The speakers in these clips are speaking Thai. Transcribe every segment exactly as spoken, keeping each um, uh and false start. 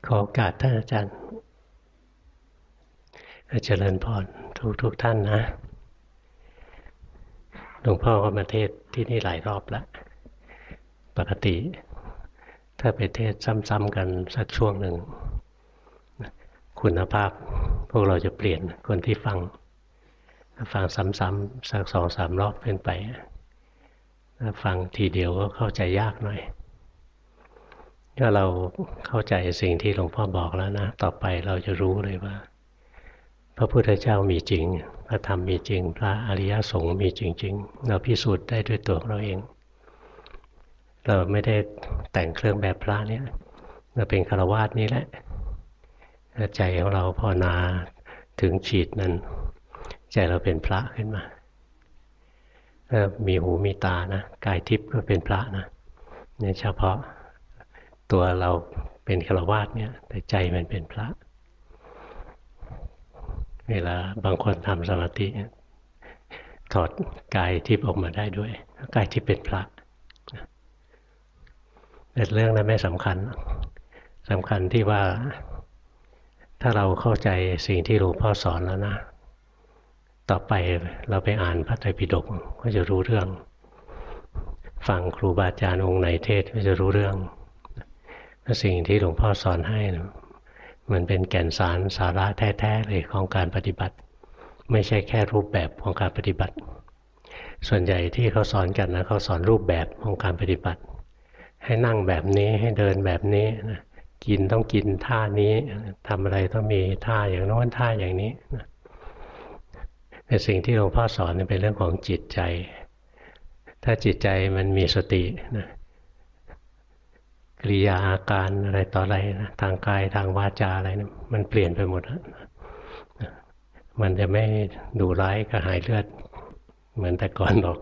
ขอโอกาสท่านอาจารย์เจริญพรทุกทุกท่านนะหลวงพ่อก็มาเทศที่นี่หลายรอบแล้วปกติถ้าไปเทศซ้ำๆกันสักช่วงหนึ่งคุณภาพพวกเราจะเปลี่ยนคนที่ฟังฟังซ้ำๆสักสองสามรอบเป็นไปถ้าฟังทีเดียวก็เข้าใจยากหน่อยถ้าเราเข้าใจสิ่งที่หลวงพ่อบอกแล้วนะต่อไปเราจะรู้เลยว่าพระพุทธเจ้ามีจริงพระธรรมมีจริงพระอริยสงฆ์มีจริงๆเราพิสูจน์ได้ด้วยตัวเราเองเราไม่ได้แต่งเครื่องแบบพระเนี่ยเราเป็นฆราวาสนี่แหละใจของเราภาวนาถึงขีดนั้นใจเราเป็นพระขึ้นมามีหูมีตานะกายทิพย์ก็เป็นพระนะเนี่ยเฉพาะตัวเราเป็นฆราวาสเนี่ยแต่ใจมันเป็นพระเวลาบางคนทำสมาธิถอดกายทิพย์ออกมาได้ด้วยกายทิพย์เป็นพระแต่เรื่องนั้นไม่สำคัญสำคัญที่ว่าถ้าเราเข้าใจสิ่งที่หลวงพ่อสอนแล้วนะต่อไปเราไปอ่านพระไตรปิฎกก็จะรู้เรื่องฟังครูบาอาจารย์องค์ไหนเทศก็จะรู้เรื่องสิ่งที่หลวงพ่อสอนให้มันเป็นแก่นสารสาระแท้ๆเลยของการปฏิบัติไม่ใช่แค่รูปแบบของการปฏิบัติส่วนใหญ่ที่เขาสอนกันนะเขาสอนรูปแบบของการปฏิบัติให้นั่งแบบนี้ให้เดินแบบนี้กินต้องกินท่านี้ทำอะไรต้องมีท่าอย่างโน้นท่าอย่างนี้แต่สิ่งที่หลวงพ่อสอนเป็นเรื่องของจิตใจถ้าจิตใจมันมีสตินะกริยาอาการอะไรต่ออะไรนะทางกายทางวาจาอะไรนะมันเปลี่ยนไปหมดนะมันจะไม่ดุร้ายกระหายเลือดเหมือนแต่ก่อนหรอก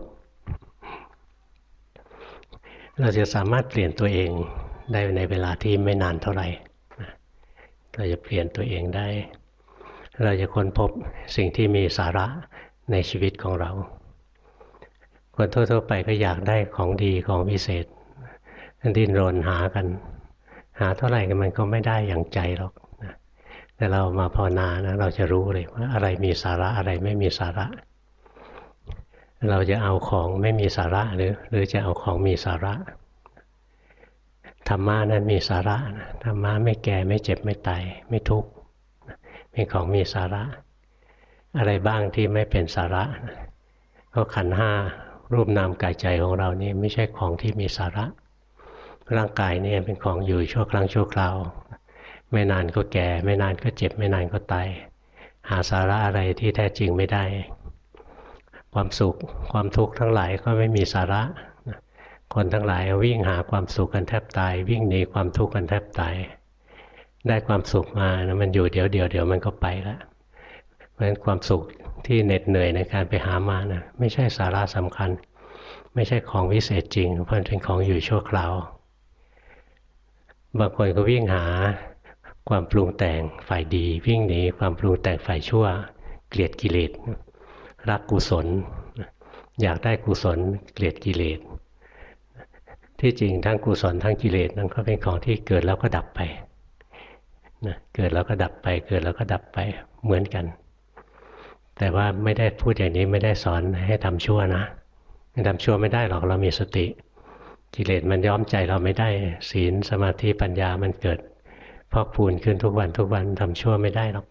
เราจะสามารถเปลี่ยนตัวเองได้ในเวลาที่ไม่นานเท่าไหร่เราจะเปลี่ยนตัวเองได้เราจะค้นพบสิ่งที่มีสาระในชีวิตของเราคนทั่วๆไปก็อยากได้ของดีของพิเศษดิ้นรนหากันหาเท่าไหร่กันมันก็ไม่ได้อย่างใจหรอกนะแต่เรามาภาวนานะเราจะรู้เลยว่าอะไรมีสาระอะไรไม่มีสาระเราจะเอาของไม่มีสาระหรือหรือจะเอาของมีสาระธรรมะนั้นมีสาระธรรมะไม่แก่ไม่เจ็บไม่ตายไม่ทุกข์เป็นของมีสาระอะไรบ้างที่ไม่เป็นสาระก็ขันธ์ห้ารูปนามกายใจของเรานี่ไม่ใช่ของที่มีสาระร่างกายนี่เป็นของอยู่ชั่วครั้งชั่วคราวไม่นานก็แก่ไม่นานก็เจ็บไม่นานก็ตายหาสาระอะไรที่แท้จริงไม่ได้ความสุขความทุกข์ทั้งหลายก็ไม่มีสาระคนทั้งหลายวิ่งหาความสุขกันแทบตายวิ่งหนีความทุกข์กันแทบตายได้ความสุขมานะมันอยู่เดี๋ยวเดียวเดี๋ยวมันก็ไปแล้วเพราะฉะนั้นความสุขที่เหน็ดเหนื่อยในการไปหามานะไม่ใช่สาระสำคัญไม่ใช่ของวิเศษจริงเพราะเป็นของอยู่ชั่วคราวบางคนก็วิ่งหาความปรุงแต่งฝ่ายดีวิ่งหนีความปรุงแต่งฝ่ายชั่วเกลียดกิเลสรักกุศลอยากได้กุศลเกลียดกิเลสที่จริงทั้งกุศลทั้งกิเลสนั้นก็เป็นของที่เกิดแล้วก็ดับไปนะเกิดแล้วก็ดับไปเกิดแล้วก็ดับไปเหมือนกันแต่ว่าไม่ได้พูดอย่างนี้ไม่ได้สอนให้ทำชั่วนะทำชั่วไม่ได้หรอกเรามีสติกิเลสมันย้อมใจเราไม่ได้ศีลสมาธิปัญญามันเกิดพอกพูนขึ้นทุกวันทุกวันทำชั่วไม่ได้หรอก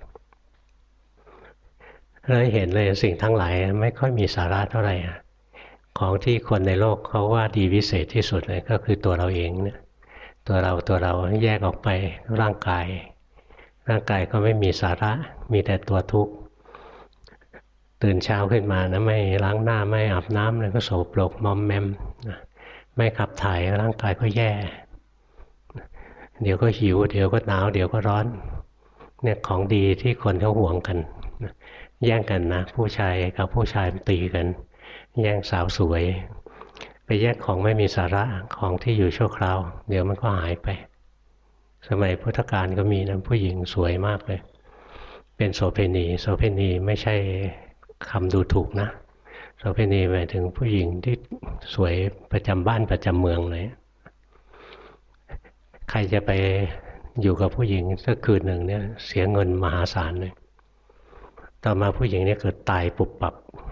เราเห็นเลยสิ่งทั้งหลายไม่ค่อยมีสาระเท่าไหร่ของที่คนในโลกเขาว่าดีวิเศษที่สุดเลยก็คือตัวเราเองเนี่ยตัวเราตัวเราแยกออกไปร่างกายร่างกายก็ไม่มีสาระมีแต่ตัวทุกข์ตื่นเช้าขึ้นมานะไม่ล้างหน้าไม่อาบน้ำเลยก็โสโครกมอมแมมไม่ขับถ่ายร่างกายก็แย่เดี๋ยวก็หิวเดี๋ยวก็หนาวเดี๋ยวก็ร้อนเนี่ยของดีที่คนเขาหวงกันแย่งกันนะผู้ชายกับผู้ชายตีกันแย่งสาวสวยไปแย่งของไม่มีสาระของที่อยู่ชั่วคราวเดี๋ยวมันก็หายไปสมัยพุทธกาลก็มีนะผู้หญิงสวยมากเลยเป็นโสเภณีโสเภณีไม่ใช่คำดูถูกนะโสเภณีหมายถึงผู้หญิงที่สวยประจำบ้านประจำเมืองเลยใครจะไปอยู่กับผู้หญิงสักคืนหนึ่งเนี่ยเสียเงินมหาศาลเลยต่อมาผู้หญิงเนี่ยเกิดตายปุบปับ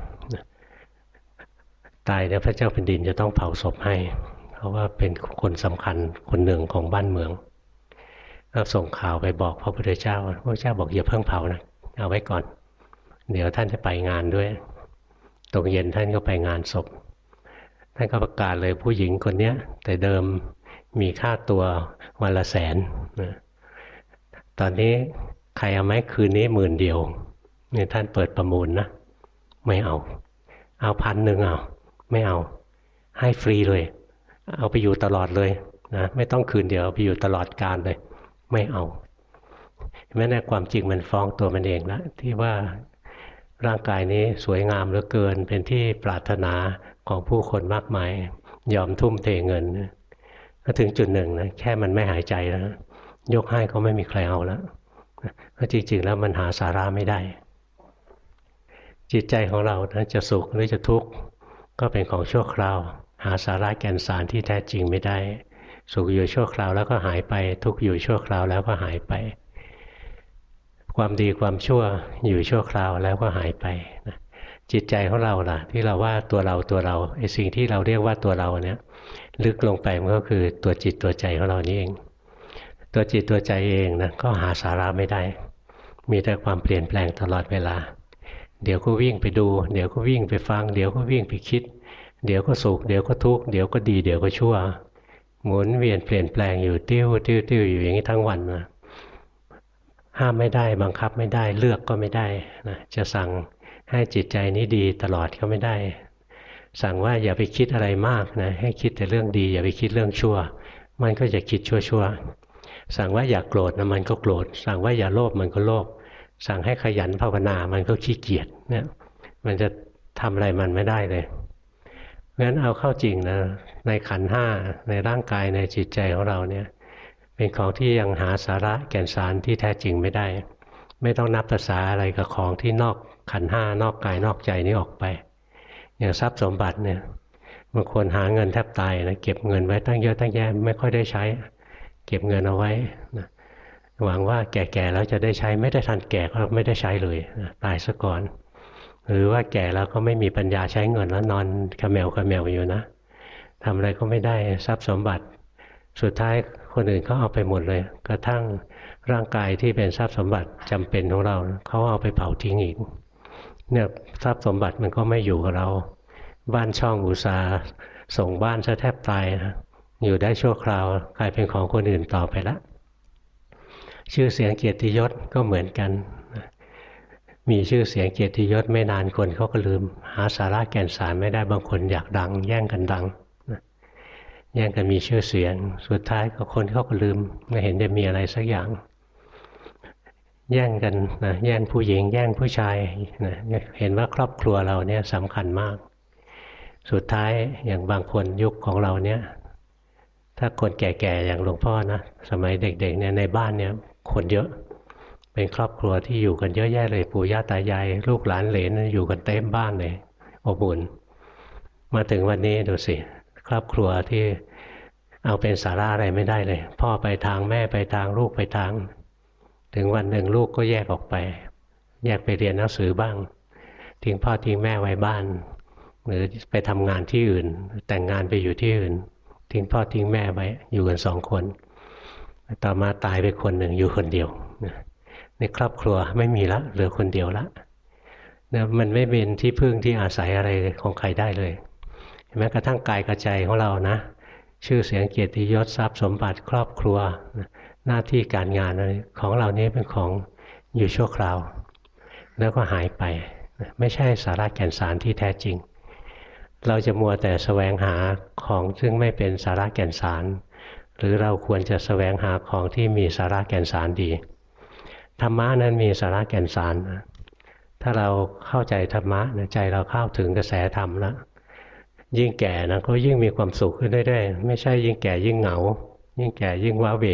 ตายเนี่ยพระเจ้าแผ่นดินจะต้องเผาศพให้เพราะว่าเป็นคนสำคัญคนหนึ่งของบ้านเมืองก็ส่งข่าวไปบอกพระพุทธเจ้าพระพุทธเจ้าบอกอย่าเพิ่งเผานะเอาไว้ก่อนเดี๋ยวท่านจะไปงานด้วยตกเย็นท่านก็ไปงานศพท่านก็ประกาศเลยผู้หญิงคนนี้แต่เดิมมีค่าตัววันละแสนนะตอนนี้ใครเอาไหมคืนนี้หมื่นเดียวนี่ท่านเปิดประมูลนะไม่เอาเอาพันหนึ่งเอาไม่เอาให้ฟรีเลยเอาไปอยู่ตลอดเลยนะไม่ต้องคืนเดียวเอาไปอยู่ตลอดกาลเลยไม่เอาแม้ในความจริงมันฟ้องตัวมันเองแล้วที่ว่าร่างกายนี้สวยงามเหลือเกินเป็นที่ปรารถนาของผู้คนมากมายยอมทุ่มเทเงินก็ถึงจุดหนึ่งนะแค่มันไม่หายใจแล้วยกให้ก็ไม่มีใครเอาแล้วเพราะจริงๆแล้วมันหาสาระไม่ได้จิตใจของเรานะจะสุขหรือจะทุกข์ก็เป็นของชั่วคราวหาสาระแก่นสารที่แท้จริงไม่ได้สุขอยู่ชั่วคราวแล้วก็หายไปทุกข์อยู่ชั่วคราวแล้วก็หายไปความดีความชั่วอยู่ชั่วคราวแล้วก็หายไปนะจิตใจของเราล่ะที่เราว่าตัวเราตัวเราไอ้สิ่งที่เราเรียกว่าตัวเราเนี่ยลึกลงไปมันก็คือตัวจิตตัวใจของเรานี่เองตัวจิตตัวใจเองนะก็หาสาระไม่ได้มีแต่ความเปลี่ยนแปลงตลอดเวลาเดี๋ยวก็วิ่งไปดูเดี๋ยวก็วิ่งไปฟังเดี๋ยวก็วิ่งไปคิดเดี๋ยวก็สุขเดี๋ยวก็ทุกข์เดี๋ยวก็ดีเดี๋ยวก็ชั่วหมุนเวียนเปลี่ยนแปลงอยู่ติ้วติ้วติ้วอยู่อย่างนี้ทั้งวันนะห้ามไม่ได้บังคับไม่ได้เลือกก็ไม่ได้นะจะสั่งให้จิตใจนี้ดีตลอดก็ไม่ได้สั่งว่าอย่าไปคิดอะไรมากนะให้คิดแต่เรื่องดีอย่าไปคิดเรื่องชั่วมันก็จะคิดชั่วๆสั่งว่าอย่าโกรธนะมันก็โกรธสั่งว่าอย่าโลภมันก็โลภสั่งให้ขยันภาวนามันก็ขี้เกียจเนี่ยมันจะทำอะไรมันไม่ได้เลยเพราะฉะนั้นเอาเข้าจริงนะในขันธ์ห้าในร่างกายในจิตใจของเราเนี่ยเป็นของที่ยังหาสาระแก่นสารที่แท้จริงไม่ได้ไม่ต้องนับภาษาอะไรกับของที่นอกขันธ์ห้านอกกายนอกใจนี้ออกไปอย่างทรัพย์สมบัติเนี่ยบางคนหาเงินแทบตายนะเก็บเงินไว้ตั้งเยอะตั้งแยะไม่ค่อยได้ใช้เก็บเงินเอาไว้นะหวังว่าแก่ๆแล้วจะได้ใช้ไม่ได้ทันแก่ก็ไม่ได้ใช้เลยนะตายซะก่อนหรือว่าแก่แล้วก็ไม่มีปัญญาใช้เงินแล้วนอนขะแมวขะแมวอยู่นะทำอะไรก็ไม่ได้ทรัพย์สมบัติสุดท้ายคนอื่นเขาเอาไปหมดเลยกระทั่งร่างกายที่เป็นทรัพย์สมบัติจำเป็นของเราเขาเอาไปเผาทิ้งอีกเนี่ยทรัพย์สมบัติมันก็ไม่อยู่กับเราบ้านช่องอุตสาห์ส่งบ้านซะแทบตายนะอยู่ได้ชั่วคราวกลายเป็นของคนอื่นต่อไปละชื่อเสียงเกียรติยศก็เหมือนกันมีชื่อเสียงเกียรติยศไม่นานคนเขาก็ลืมหาสาระแก่นสารไม่ได้บางคนอยากดังแย่งกันดังแย่งกันมีชื่อเสียงสุดท้ายก็คนเขาก็ลืมไม่เห็นจะมีอะไรสักอย่างแย่งกันนะแย่งผู้หญิงแย่งผู้ชายนะเห็นว่าครอบครัวเราเนี่ยสำคัญมากสุดท้ายอย่างบางคนยุคของเราเนี่ยถ้าคนแก่ๆอย่างหลวงพ่อนะสมัยเด็กๆเนี่ยในบ้านเนี่ยคนเยอะเป็นครอบครัวที่อยู่กันเยอะแยะเลยปู่ย่าตายายลูกหลานเหลนอยู่กันเต็มบ้านเลยอบอุ่นมาถึงวันนี้ดูสิครอบครัวที่เอาเป็นสาระอะไรไม่ได้เลยพ่อไปทางแม่ไปทางลูกไปทางถึงวันหนึ่งลูกก็แยกออกไปแยกไปเรียนหนังสือบ้างทิ้งพ่อทิ้งแม่ไว้บ้านหรือไปทำงานที่อื่นแต่งงานไปอยู่ที่อื่นทิ้งพ่อทิ้งแม่ไว้อยู่กันสองคนต่อมาตายไปคนหนึ่งอยู่คนเดียวในครอบครัวไม่มีละเหลือคนเดียวละนะมันไม่เป็นที่พึ่งที่อาศัยอะไรของใครได้เลยแม้กระทั่งกายกับใจของเรานะชื่อเสียงเกียรติยศทรัพย์สมบัติครอบครัวหน้าที่การงานอะไรของเรานี้เป็นของอยู่ชั่วคราวแล้วก็หายไปไม่ใช่สาระแก่นสารที่แท้จริงเราจะมัวแต่แสวงหาของซึ่งไม่เป็นสาระแก่นสารหรือเราควรจะแสวงหาของที่มีสาระแก่นสารดีธรรมะนั้นมีสาระแก่นสารถ้าเราเข้าใจธรรมะใจเราเข้าถึงกระแสธรรมแล้วยิ่งแก่นะก็ยิ่งมีความสุขขึ้นเรื่อยๆไม่ใช่ยิ่งแก่ยิ่งเหงายิ่งแก่ยิ่งว้าเหว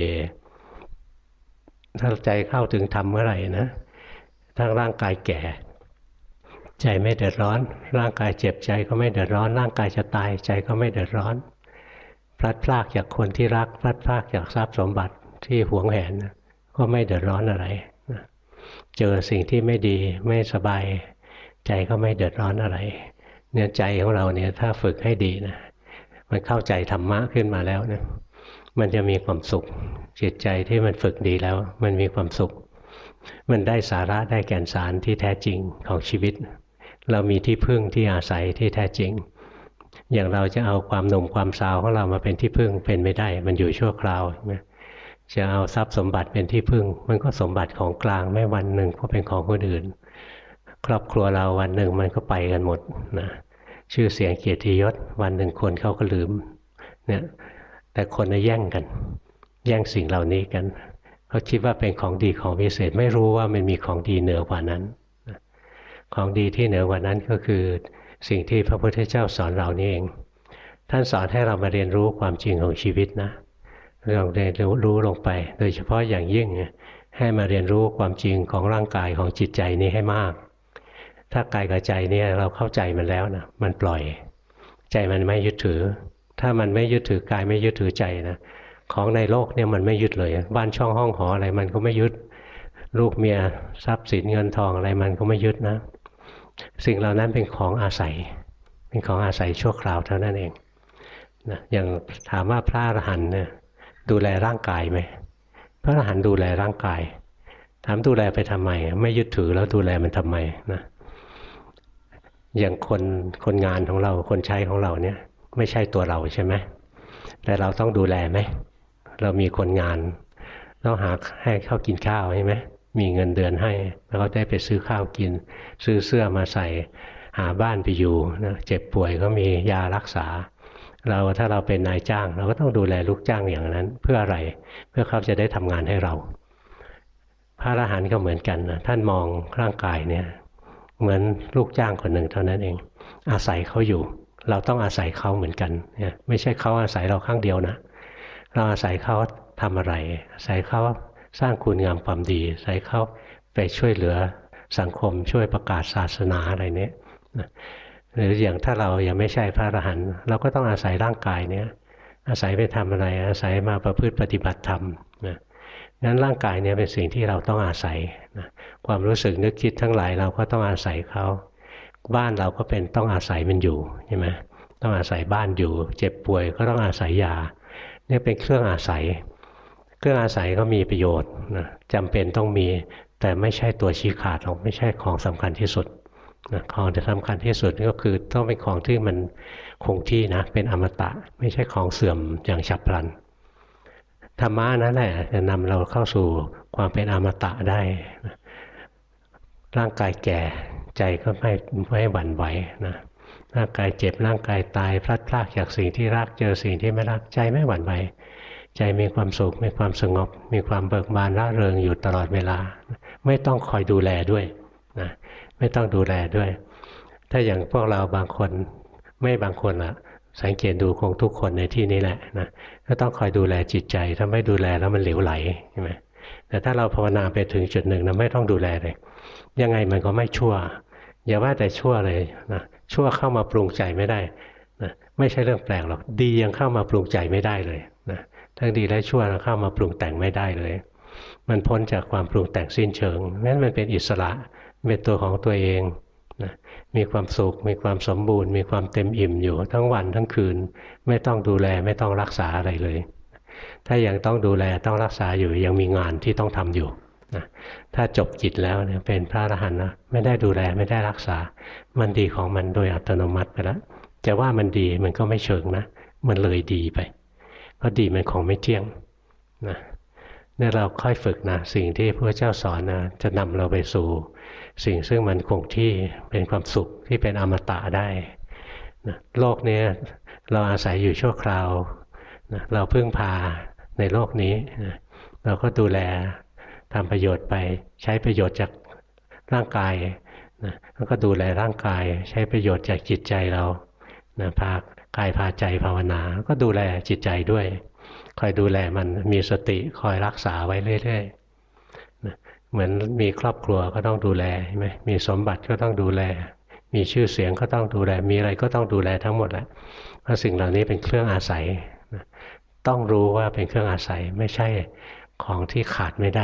ถ้าใจเข้าถึงธรรมเมื่อไหร่นะทั้งร่างกายแก่ใจไม่เดือดร้อนร่างกายเจ็บใจก็ไม่เดือดร้อนร่างกายจะตายใจก็ไม่เดือดร้อนพลัดพรากจากคนที่รักพลัดพรากจากทรัพย์สมบัติที่หวงแหนก็ไม่เดือดร้อนอะไรเจอสิ่งที่ไม่ดีไม่สบายใจก็ไม่เดือดร้อนอะไรเนี่ยใจของเราเนี่ยถ้าฝึกให้ดีนะมันเข้าใจธรรมะขึ้นมาแล้วเนี่ยมันจะมีความสุขจิตใจที่มันฝึกดีแล้วมันมีความสุขมันได้สาระได้แก่นสารที่แท้จริงของชีวิตเรามีที่พึ่งที่อาศัยที่แท้จริงอย่างเราจะเอาความหนุ่มความสาวของเรามาเป็นที่พึ่งเป็นไม่ได้มันอยู่ชั่วคราวนะจะเอาทรัพย์สมบัติเป็นที่พึ่งมันก็สมบัติของกลางไม่วันหนึ่งก็เป็นของคนอื่นครอบครัวเราวันหนึ่งมันก็ไปกันหมดนะชื่อเสียงเกียรติยศวันหนึ่งคนเขาก็ลืมเนี่ยแต่คนน่ะแย่งกันแย่งสิ่งเหล่านี้กันเขาคิดว่าเป็นของดีของพิเศษไม่รู้ว่ามันมีของดีเหนือกว่านั้นของดีที่เหนือกว่านั้นก็คือสิ่งที่พระพุทธเจ้าสอนเรานี่เองท่านสอนให้เรามาเรียนรู้ความจริงของชีวิตนะเราเรียนรู้ลงไปโดยเฉพาะอย่างยิ่งให้มาเรียนรู้ความจริงของร่างกายของจิตใจนี้ให้มากถ้ากายกับใจเนี่ยเราเข้าใจมันแล้วนะมันปล่อยใจมันไม่ยึดถือถ้ามันไม่ยึดถือกายไม่ยึดถือใจนะของในโลกเนี่ยมันไม่ยึดเลยบ้านช่องห้องหออะไรมันก็ไม่ยึดลูกเมียทรัพย์สินเงินทองอะไรมันก็ไม่ยึดนะสิ่งเหล่านั้นเป็นของอาศัยเป็นของอาศัยชั่วคราวเท่านั้นเองนะอย่างถามว่าพระอรหันต์เนี่ยดูแลร่างกายไหมพระอรหันต์ดูแลร่างกายถามดูแลไปทำไมไม่ยึดถือแล้วดูแลมันทำไมนะอย่างคนคนงานของเราคนใช้ของเราเนี่ยไม่ใช่ตัวเราใช่ไหมแต่เราต้องดูแลไหมเรามีคนงานต้องหาให้เขากินข้าวใช่ไหมมีเงินเดือนให้แล้วก็ได้ไปซื้อข้าวกินซื้อเสื้อมาใส่หาบ้านไปอยู่นะเจ็บป่วยก็มียารักษาเราถ้าเราเป็นนายจ้างเราก็ต้องดูแลลูกจ้างอย่างนั้นเพื่ออะไรเพื่อเขาจะได้ทำงานให้เราพระอรหันต์ก็เหมือนกันนะท่านมองร่างกายเนี่ยเหมือนลูกจ้างคนหนึ่งเท่านั้นเองอาศัยเขาอยู่เราต้องอาศัยเขาเหมือนกันเนี่ยไม่ใช่เขาอาศัยเราข้างเดียวนะเราอาศัยเขาทำอะไรอาศัยเขาสร้างคุณงามความดีอาศัยเขาไปช่วยเหลือสังคมช่วยประกาศศาสนาอะไรเนี้ยหรืออย่างถ้าเรายังไม่ใช่พระอรหันต์เราก็ต้องอาศัยร่างกายเนี้ยอาศัยไปทำอะไรอาศัยมาประพฤติปฏิบัติธรรมนะงั้นร่างกายเนี่ยเป็นสิ่งที่เราต้องอาศัยนะความรู้สึกนึกคิดทั้งหลายเราก็ต้องอาศัยเขาบ้านเราก็เป็นต้องอาศัยมันอยู่ใช่ไหมต้องอาศัยบ้านอยู่เจ็บป่วยก็ต้องอาศัยยาเนี่ยเป็นเครื่องอาศัยเครื่องอาศัยก็มีประโยชน์นะจำเป็นต้องมีแต่ไม่ใช่ตัวชี้ขาดหรอกไม่ใช่ของสำคัญที่สุดนะของที่สำคัญที่สุดก็คือต้องเป็นของที่มันคงที่นะเป็นอมตะไม่ใช่ของเสื่อมอย่างฉับพลันธรรมะนั่นแหละจะนำเราเข้าสู่ความเป็นอมตะได้นะร่างกายแก่ใจก็ไม่ไม่หวั่นไหวนะร่างกายเจ็บร่างกายตายพลัดพรากจากสิ่งที่รักเจอสิ่งที่ไม่รักใจไม่หวั่นไหวใจมีความสุขมีความสงบมีความเบิกบานร่าเริงอยู่ตลอดเวลาไม่ต้องคอยดูแลด้วยนะไม่ต้องดูแลด้วยถ้าอย่างพวกเราบางคนไม่บางคนอะสังเกตดูคงทุกคนในที่นี้แหละนะก็ต้องคอยดูแลจิตใจถ้าไม่ดูแลแล้วมันเหลวไหลใช่ไหมแต่ถ้าเราภาวนาไปถึงจุดหนึ่งนะไม่ต้องดูแลเลยยังไงมันก็ไม่ชั่วอย่าว่าแต่ชั่วเลยนะชั่วเข้ามาปรุงใจไม่ได้นะไม่ใช่เรื่องแปลกหรอกดียังเข้ามาปรุงใจไม่ได้เลยนะทั้งดีและชั่วเข้ามาปรุงแต่งไม่ได้เลยมันพ้นจากความปรุงแต่งสิ้นเชิงนั้นมันเป็นอิสระเป็นตัวของตัวเองนะมีความสุขมีความสมบูรณ์มีความเต็มอิ่มอยู่ทั้งวันทั้งคืนไม่ต้องดูแลไม่ต้องรักษาอะไรเลยถ้ายังต้องดูแลต้องรักษาอยู่ยังมีงานที่ต้องทำอยู่นะถ้าจบกิจแล้วเนี่ยเป็นพระอรหันต์นะไม่ได้ดูแลไม่ได้รักษามันดีของมันโดยอัตโนมัติไปแล้วจะว่ามันดีมันก็ไม่เชิงนะมันเลยดีไปเพราะดีมันของไม่เที่ยงนะเนี่ยเราค่อยฝึกนะสิ่งที่พระเจ้าสอนนะจะนำเราไปสู่สิ่งซึ่งมันคงที่เป็นความสุขที่เป็นอมตะได้นะโลกนี้เราอาศัยอยู่ชั่วคราวนะเราพึ่งพาในโลกนี้นะเราก็ดูแลทำประโยชน์ไปใช้ประโยชน์จากร่างกายนะแล้วก็ดูแลร่างกายใช้ประโยชน์จากจิตใจเรานะพากายพาใจภาวนาก็ดูแลจิตใจด้วยคอยดูแลมันมีสติคอยรักษาไว้เรื่อยๆนะเหมือนมีครอบครัวก็ต้องดูแลใช่ไหมมีสมบัติก็ต้องดูแลมีชื่อเสียงก็ต้องดูแลมีอะไรก็ต้องดูแลทั้งหมดแหละเพราะสิ่งเหล่านี้เป็นเครื่องอาศัยนะต้องรู้ว่าเป็นเครื่องอาศัยไม่ใช่ของที่ขาดไม่ได้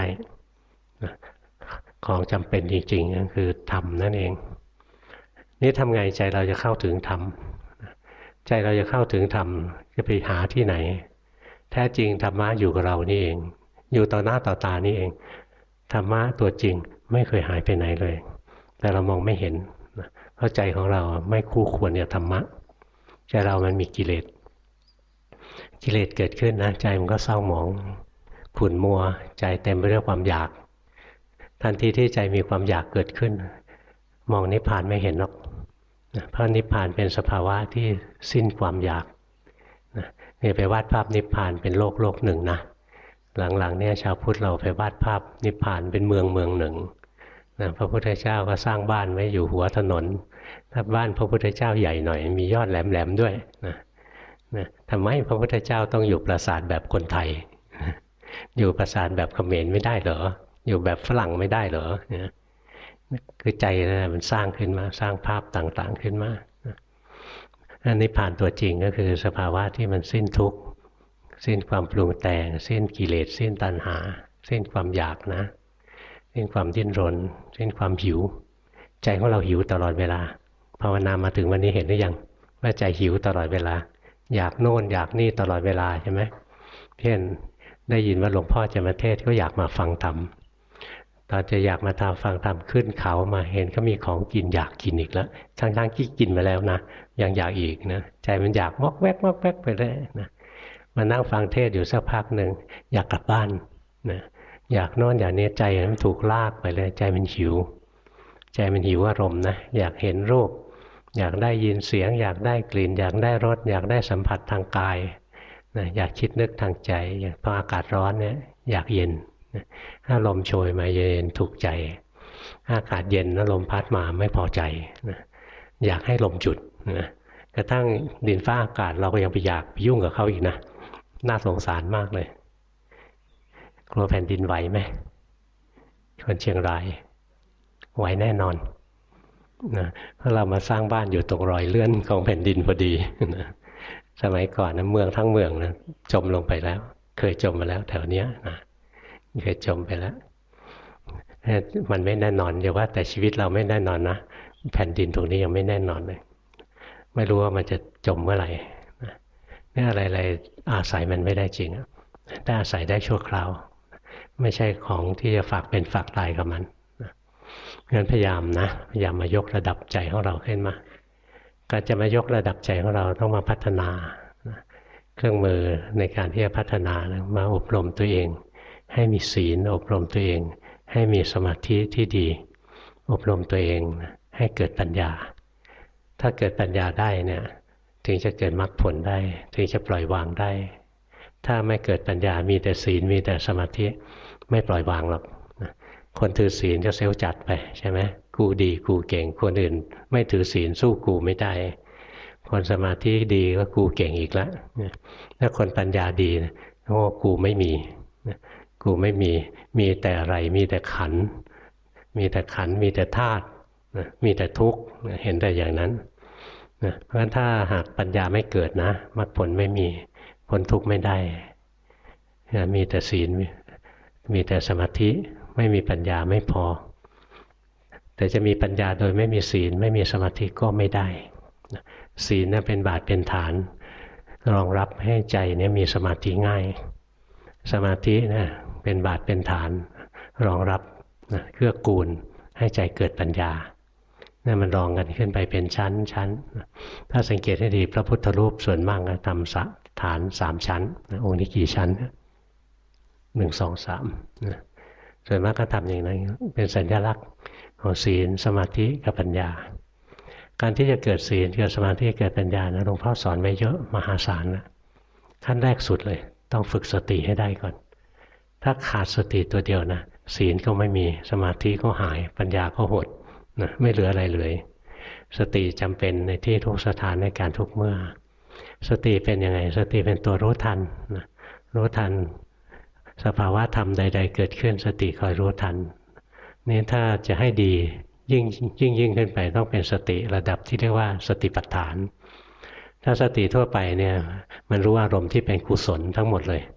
ของจำเป็นจริงๆก็คือธรรมนั่นเองนี่ทำไงใจเราจะเข้าถึงธรรมใจเราจะเข้าถึงธรรมจะไปหาที่ไหนแท้จริงธรรมะอยู่กับเรานี่เองอยู่ต่อหน้าต่อตานี่เองธรรมะตัวจริงไม่เคยหายไปไหนเลยแต่เรามองไม่เห็นเพราะใจของเราไม่คู่ควรกับธรรมะใจเรามันมีกิเลสกิเลสเกิดขึ้นนะใจมันก็เศร้าหมองขุ่นมัวใจเต็มไปด้วยความอยากทันทีที่ใจมีความอยากเกิดขึ้นมองนิพพานไม่เห็นหรอกเพราะนิพพานเป็นสภาวะที่สิ้นความอยากเนี่ยไปวาดภาพนิพพานเป็นโลกโลกหนึ่งนะหลังๆเนี่ยชาวพุทธเราไปวาดภาพนิพพานเป็นเมืองเมืองหนึ่งนะพระพุทธเจ้าก็สร้างบ้านไว้อยู่หัวถนนถ้าบ้านพระพุทธเจ้าใหญ่หน่อยมียอดแหลมๆด้วยนะนะทำไมพระพุทธเจ้าต้องอยู่ปราสาทแบบคนไทยอยู่ปราสาทแบบเขมรไม่ได้เหรออยู่แบบฝรั่งไม่ได้เหรอนะคือใจนะมันสร้างขึ้นมาสร้างภาพต่างๆขึ้นมาอันนี้ผ่านตัวจริงก็คือสภาวะที่มันสิ้นทุกข์สิ้นความปรุงแต่งสิ้นกิเลสสิ้นตัณหาสิ้นความอยากนะสิ้นความดิ้นรนสิ้นความหิวใจของเราหิวตลอดเวลาภาวนามาถึงวันนี้เห็นหรือยังว่าใจหิวตลอดเวลาอยากโน่นอยากนี่ตลอดเวลาใช่ไหมเช่นได้ยินว่าหลวงพ่อจะมาเทศก็อยากมาฟังธรรมตอนจะอยากมาทำฟังธรรมขึ้นเขามาเห็นเขามีของกินอยากกินอีกแล้วทั้งๆที่กินมาแล้วนะยังอยากอีกนะใจมันอยากวอกแวกวอกแวกไปเลยนะมานั่งฟังเทศอยู่สักพักหนึ่งอยากกลับบ้านนะอยากโน่นอยากนี้ใจมันถูกลากไปเลยใจมันหิวใจมันหิวอารมณ์นะอยากเห็นรูปอยากได้ยินเสียงอยากได้กลิ่นอยากได้รสอยากได้สัมผัสทางกายนะอยากคิดนึกทางใจพออากาศร้อนเนี่ยอยากเย็นถ้าลมโชยมาเย็นถูกใจอากาศเย็นแล้วลมพัดมาไม่พอใจนะอยากให้ลมจุดนะกระทั่งดินฟ้าอากาศเราก็ยังไปอยากไปยุ่งกับเขาอีกนะน่าสงสารมากเลยกลัวแผ่นดินไหวไหมคนเชียงรายไหวแน่นอนนะเพราะเรามาสร้างบ้านอยู่ตรงรอยเลื่อนของแผ่นดินพอดีนะสมัยก่อนนะเมืองทั้งเมืองนะจมลงไปแล้วเคยจมมาแล้วแถวเนี้ยนะเคยจมไปแล้วมันไม่แน่นอนอย่าว่าแต่ชีวิตเราไม่แน่นอนนะแผ่นดินตรงนี้ยังไม่แน่นอนเลยไม่รู้ว่ามันจะจมเมื่อไหร่นี่อะไรๆอาศัยมันไม่ได้จริงแต่อาศัยได้ชั่วคราวไม่ใช่ของที่จะฝากเป็นฝากตายกับมันงั้นพยายามนะพยายามมายกระดับใจของเราขึ้นมาการจะมายกระดับใจของเราต้องมาพัฒนาเครื่องมือในการที่จะพัฒนามาอบรมตัวเองให้มีศีลอบรมตัวเองให้มีสมาธิที่ดีอบรมตัวเองให้เกิดปัญญาถ้าเกิดปัญญาได้เนี่ยถึงจะเกิดมรรคผลได้ถึงจะปล่อยวางได้ถ้าไม่เกิดปัญญามีแต่ศีลมีแต่สมาธิไม่ปล่อยวางหรอกคนถือศีลก็เซลล์จัดไปใช่ไหมกูดีกูเก่งคนอื่นไม่ถือศีลสู้กูไม่ได้คนสมาธิดีก็กูเก่งอีกแล้วถ้าคนปัญญาดีโอ้กูไม่มีกูไม่มีมีแต่อะไรมีแต่ขันธ์มีแต่ขันธ์มีแต่ธาตุมีแต่ทุกข์เห็นแต่อย่างนั้นเพราะฉะนั้นถ้าหากปัญญาไม่เกิดนะมรรคผลไม่มีพ้นทุกข์ไม่ได้มีแต่ศีลมีแต่สมาธิไม่มีปัญญาไม่พอแต่จะมีปัญญาโดยไม่มีศีลไม่มีสมาธิก็ไม่ได้ศีลนั้นเป็นบาทเป็นฐานรองรับให้ใจเนี่ยมีสมาธิง่ายสมาธินะเป็นบาทเป็นฐานรองรับนะเกื้อกูลให้ใจเกิดปัญญานี่มันรองกันขึ้นไปเป็นชั้นชั้นถ้าสังเกตให้ดีพระพุทธรูปส่วนมากนะทำฐานสามชั้นนะองค์นี้กี่ชั้นหนึ่งสองสามนะส่วนมากก็ทำอย่างนั้นเป็นสัญลักษณ์ของศีลสมาธิกับปัญญาการที่จะเกิดศีลเกิดสมาธิเกิดปัญญานะหลวงพ่อสอนไว้เยอะมหาศาลนะขั้นแรกสุดเลยต้องฝึกสติให้ได้ก่อนถ้าขาดสติตัวเดียวนะศีลก็ไม่มีสมาธิก็หายปัญญาก็หดนะไม่เหลืออะไรเลยสติจำเป็นในที่ทุกสถานในการทุกเมื่อสติเป็นยังไงสติเป็นตัวรู้ทันนะรู้ทันสภาวะธรรมใดๆเกิดขึ้นสติคอยรู้ทันนี่ถ้าจะให้ดียิ่งยิ่งยิ่งขึ้นไปต้องเป็นสติระดับที่เรียกว่าสติปัฏฐานถ้าสติทั่วไปเนี่ยมันรู้อารมณ์ที่เป็นกุศลทั้งหมดเลย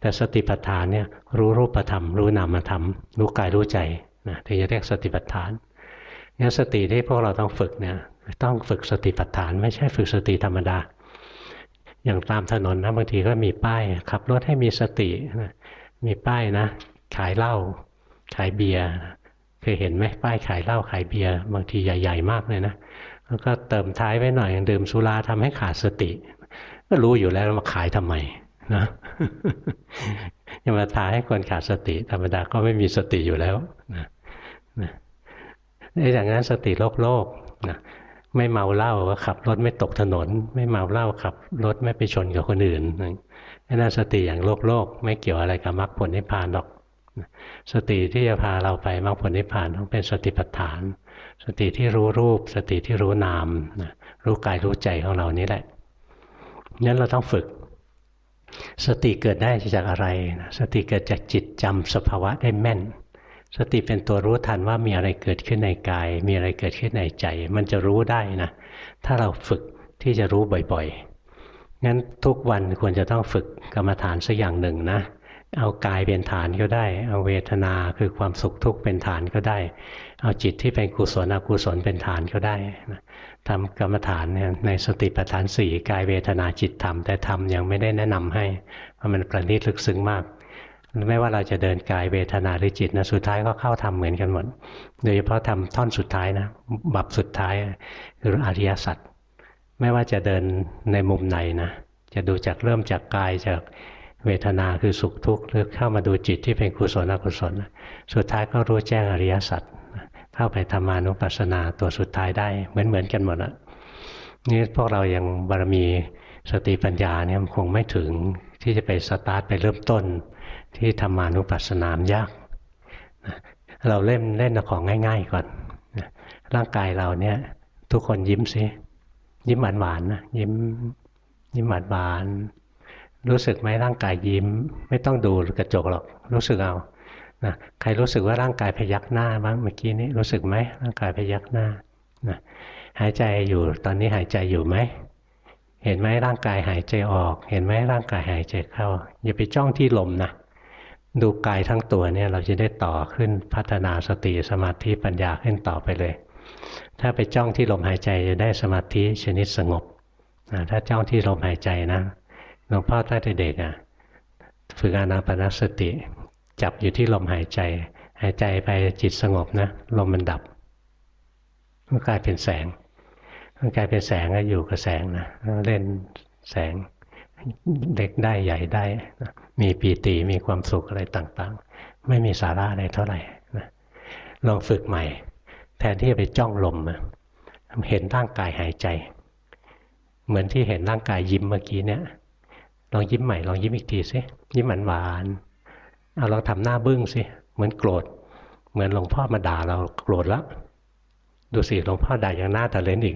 แต่สติปัฏฐานเนี่ยรู้รูปธรรมรู้นามธรรมรู้กายรู้ใจนะถึงจะเรียกสติปัฏฐานงั้นสติที่พวกเราต้องฝึกเนี่ยต้องฝึกสติปัฏฐานไม่ใช่ฝึกสติธรรมดาอย่างตามถนนนะบางทีก็มีป้ายขับรถให้มีสตินะมีป้ายนะขายเหล้าขายเบียร์เคยเห็นไหมป้ายขายเหล้าขายเบียร์บางทีใหญ่ๆมากเลยนะแล้วก็เติมท้ายไว้หน่อยดื่มสุราทำให้ขาดสติก็รู้อยู่แล้วมาขายทำไมนะจะมาท้าให้คนขาดสติธรรมดาก็ไม่มีสติอยู่แล้วนะนะไอ้อย่างนั้นสติโลกโลกนะไม่เมาเหล้าก็ขับรถไม่ตกถนนไม่เมาเหล้าขับรถไม่ไปชนกับคนอื่นนั่นสติอย่างโลกโลกไม่เกี่ยวอะไรกับมรรคผลนิพพานหรอกสติที่จะพาเราไปมรรคผลนิพพานต้องเป็นสติปัฏฐานสติที่รู้รูปสติที่รู้นามนะรู้กายรู้ใจของเรานี่แหละงั้นเราต้องฝึกสติเกิดได้จากอะไรสติเกิดจากจิตจำสภาวะได้แม่นสติเป็นตัวรู้ทันว่ามีอะไรเกิดขึ้นในกายมีอะไรเกิดขึ้นในใจมันจะรู้ได้นะถ้าเราฝึกที่จะรู้บ่อยๆงั้นทุกวันควรจะต้องฝึกกรรมฐานสักอย่างหนึ่งนะเอากายเป็นฐานก็ได้เอาเวทนาคือความสุขทุกข์เป็นฐานก็ได้เอาจิตที่เป็นกุศลอกุศลเป็นฐานก็ได้นะทำกรรมฐานเนี่ยในสติปัฏฐานสี่กายเวทนาจิตธรรมแต่ธรรมยังไม่ได้แนะนำให้เพราะมันประณีตลึกซึ้งมากไม่ว่าเราจะเดินกายเวทนาหรือจิตนะสุดท้ายก็เข้าธรรมเหมือนกันหมดโดยเฉพาะทำท่อนสุดท้ายนะบัพสุดท้ายคืออริยสัจไม่ว่าจะเดินในมุมไหนนะจะดูจากเริ่มจากกายจากเวทนาคือสุขทุกข์หรือเข้ามาดูจิตที่เป็นกุศลอกุศลสุดท้ายก็รู้แจ้งอริยสัจเข้าไปธรรมานุปัสสนาตัวสุดท้ายได้เหมือนเหมือนกันหมดอ่ะนี่พวกเรายังบารมีสติปัญญาเนี่ยคงไม่ถึงที่จะไปสตาร์ทไปเริ่มต้นที่ธรรมานุปัสสนามยากเราเล่นเล่นของง่ายๆก่อนร่างกายเราเนี่ยทุกคนยิ้มสิยิ้มหวานๆนะยิ้มยิ้มหวานๆรู้สึกไหมร่างกายยิ้มไม่ต้องดูกระจกหรอกรู้สึกเอานะใครรู้สึกว่าร่างกายพยักหน้าบ้างเมื่อกี้นี้รู้สึกไหมร่างกายพยักหน้านะหายใจอยู่ตอนนี้หายใจอยู่ไหมเห็นไหมร่างกายหายใจออกเห็นไหมร่างกายหายใจเข้าอย่าไปจ้องที่ลมนะดูกายทั้งตัวเนี่ยเราจะได้ต่อขึ้นพัฒนาสติสมาธิปัญญาขึ้นต่อไปเลยถ้าไปจ้องที่ลมหายใจจะได้สมาธิชนิดสงบนะถ้าจ้องที่ลมหายใจนะหลวงพ่อตั้งแต่เด็กอ่ะฝึกอานาปานสติจับอยู่ที่ลมหายใจหายใจไปจิตสงบนะลมมันดับมันกลายเป็นแสงมันกลายเป็นแสงก็อยู่กับแสงนะเล่นแสงเล็กได้ใหญ่ได้มีปีติมีความสุขอะไรต่างๆไม่มีสาระอะไรเท่าไหร่นะลองฝึกใหม่แทนที่จะไปจ้องลมเห็นร่างกายหายใจเหมือนที่เห็นร่างกายยิ้มเมื่อกี้เนี่ยลองยิ้มใหม่ลองยิ้มอีกทีสิยิ้มหวานๆเอาลองทำหน้าบึ้งสิเหมือนโกรธเหมือนหลวงพ่อมาด่าเราโกรธแล้วดูสิหลวงพ่อด่าอย่างหน้าตาเล่นอีก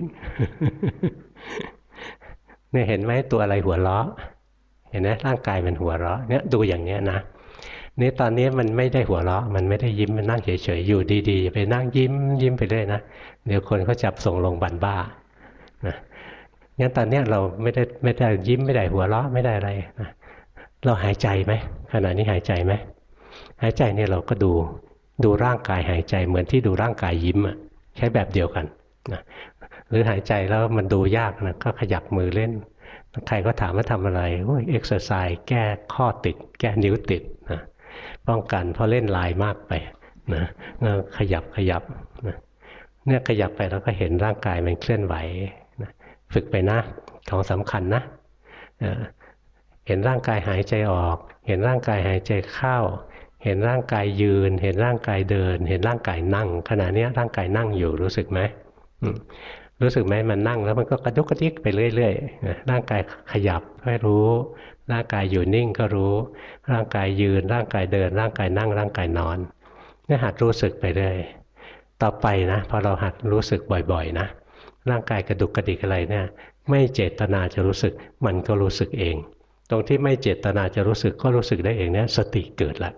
เนี่ยเห็นไหมตัวอะไรหัวเราะเห็นไหมร่างกายมันหัวเราะเนี่ยดูอย่างเนี้ยนะนี่ตอนนี้มันไม่ได้หัวเราะมันไม่ได้ยิ้มมันนั่งเฉยๆอยู่ดีๆไปนั่งยิ้มยิ้มไปเรื่อยนะเดี๋ยวคนเขาจับส่งโรงพยาบาลบ้านะงั้นตอนนี้เราไม่ได้ไม่ได้ยิ้มไม่ได้หัวเราะไม่ได้อะไรนะเราหายใจไหมขณะนี้หายใจไหมหายใจเนี่ยเราก็ดูดูร่างกายหายใจเหมือนที่ดูร่างกายยิ้มอ่ะใช้แบบเดียวกันนะหรือหายใจแล้วมันดูยากนะก็ขยับมือเล่นใครก็ถามว่าทำอะไรโอ้ยเอ็กซ์ไซส์แก้ข้อติดแก้นิ้วติดนะป้องกันเพราะเล่นลายมากไปนะขยับขยับนะเนี่ยขยับไปแล้วก็เห็นร่างกายมันเคลื่อนไหวนะฝึกไปนะของสำคัญนะเห็นร่างกายหายใจออกเห็นร่างกายหายใจเข้าเห็นร่างกายยืนเห็นร่างกายเดินเห็นร่างกายนั่งขณะนี้ร่างกายนั่งอยู่รู้สึกไหมรู้สึกไหมมันนั่งแล้วมันก็กระดุกกระดิกไปเรื่อยๆร่างกายขยับให้รู้ร่างกายอยู่นิ่งก็รู้ร่างกายยืนร่างกายเดินร่างกายนั่งร่างกายนอนเนี่ยหัดรู้สึกไปเรื่อยต่อไปนะพอเราหัดรู้สึกบ่อยๆนะร่างกายกระดุกกระดิกอะไรเนี่ยไม่เจตนาจะรู้สึกมันก็รู้สึกเองตรงที่ไม่เจตนาจะรู้สึกก็รู้สึกได้เองเนี่ยสติเกิดละ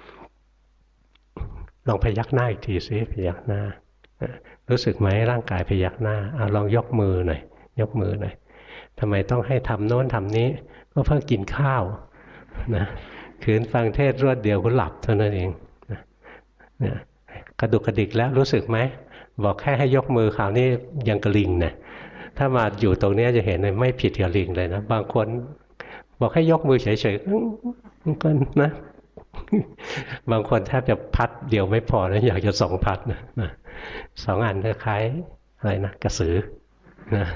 ลองพยักหน้าอีกทีสิพยักหน้ารู้สึกไหมร่างกายพยักหน้าเอาลองยกมือหน่อยยกมือหน่อยทำไมต้องให้ทำโน้นทำนี้ก็เพิ่งกินข้าวนะขืนฟังเทศรวดเดียวก็หลับเท่านั้นเองเนี่ยกระดุกกระดิกแล้วรู้สึกไหมบอกแค่ให้ยกมือคราวนี้ยังกระลิงนะถ้ามาอยู่ตรงนี้จะเห็นไม่ผิดกับลิงเลยนะบางคนบอกให้ยกมือเฉยๆก็นะบางคนแทบจะพัดเดียวไม่พอนะอยากจะสองพัดนะสองอันคล้ายๆอะไรนะกระสือนะ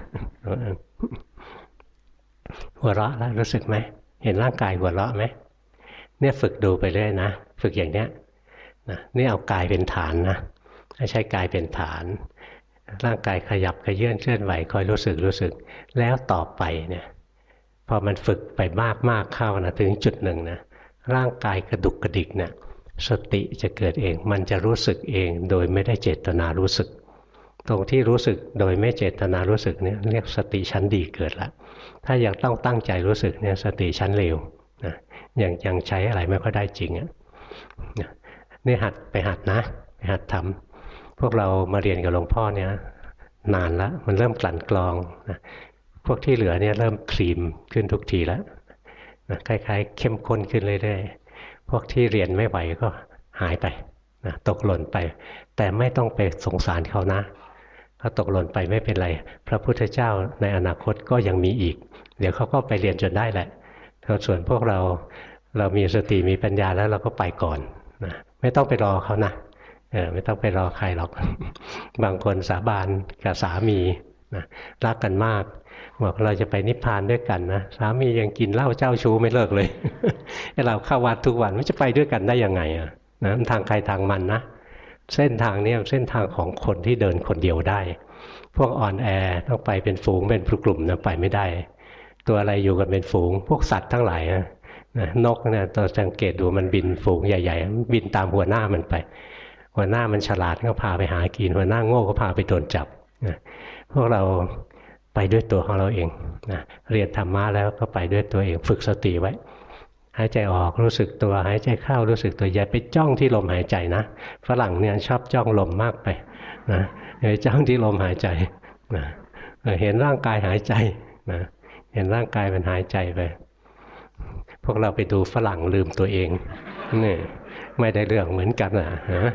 หัวเราะแล้วรู้สึกไหมเห็นร่างกายหัวเราะไหมเนี่ยฝึกดูไปเรื่อยนะฝึกอย่างเนี้ยนะนี่เอากายเป็นฐานนะไม่ใช่กายเป็นฐานร่างกายขยับขยื่นเคลื่อนไหวคอยรู้สึกรู้สึกแล้วต่อไปเนี่ยพอมันฝึกไปมากมากเข้านะถึงจุดหนึ่งนะร่างกายกระดุกกระดิกเนี่ยสติจะเกิดเองมันจะรู้สึกเองโดยไม่ได้เจตนารู้สึกตรงที่รู้สึกโดยไม่เจตนารู้สึกเนี่ยเรียกสติชั้นดีเกิดแล้วถ้าอยากต้องตั้งใจรู้สึกเนี่ยสติชั้นเลวนะยังยังใช้อะไรไม่ค่อยได้จริงอ่ะนี่หัดไปหัดนะไปหัดทำพวกเรามาเรียนกับหลวงพ่อเนี่ยนานแล้วมันเริ่มกลั่นกรองนะพวกที่เหลือเนี่ยเริ่มคลีมขึ้นทุกทีแล้วนะคล้ายๆเข้มข้นขึ้นเรื่อยๆพวกที่เรียนไม่ไหวก็หายไปนะตกหล่นไปแต่ไม่ต้องไปสงสารเขานะถ้าตกหล่นไปไม่เป็นไรพระพุทธเจ้าในอนาคตก็ยังมีอีกเดี๋ยวเขาก็ไปเรียนจนได้แหละส่วนพวกเราเรามีสติมีปัญญาแล้วเราก็ไปก่อนนะไม่ต้องไปรอเขานะเออไม่ต้องไปรอใครหรอกบางคนสาบานกับสามีนะรักกันมากบอกเราจะไปนิพพานด้วยกันนะสามียังกินเหล้าเจ้าชู้ไม่เลิกเลย เราเข้าวัดทุกวันมันจะไปด้วยกันได้ยังไงอ่ะนะทางใครทางมันนะเส้นทางนี้เส้นทางของคนที่เดินคนเดียวได้พวกอ่อนแอต้องไปเป็นฝูงเป็นกลุ่มนะไปไม่ได้ตัวอะไรอยู่กันเป็นฝูงพวกสัตว์ทั้งหลายนะนกเนี่ยตัวสังเกตดูมันบินฝูงใหญ่ๆบินตามหัวหน้ามันไปหัวหน้ามันฉลาดก็พาไปหากินหัวหน้าโง่ก็พาไปโดนจับนะพวกเราไปด้วยตัวของเราเองนะเรียนธรรมะแล้วก็ไปด้วยตัวเองฝึกสติไว้หายใจออกรู้สึกตัวหายใจเข้ารู้สึกตัวอย่าไปจ้องที่ลมหายใจนะฝรั่งเนี่ยชอบจ้องลมมากไปนะอย่าไปจ้องที่ลมหายใจนะเห็นร่างกายหายใจนะเห็นร่างกายมันหายใจไปพวกเราไปดูฝรั่งลืมตัวเองนี่ไม่ได้เรื่องเหมือนกันนะฮะ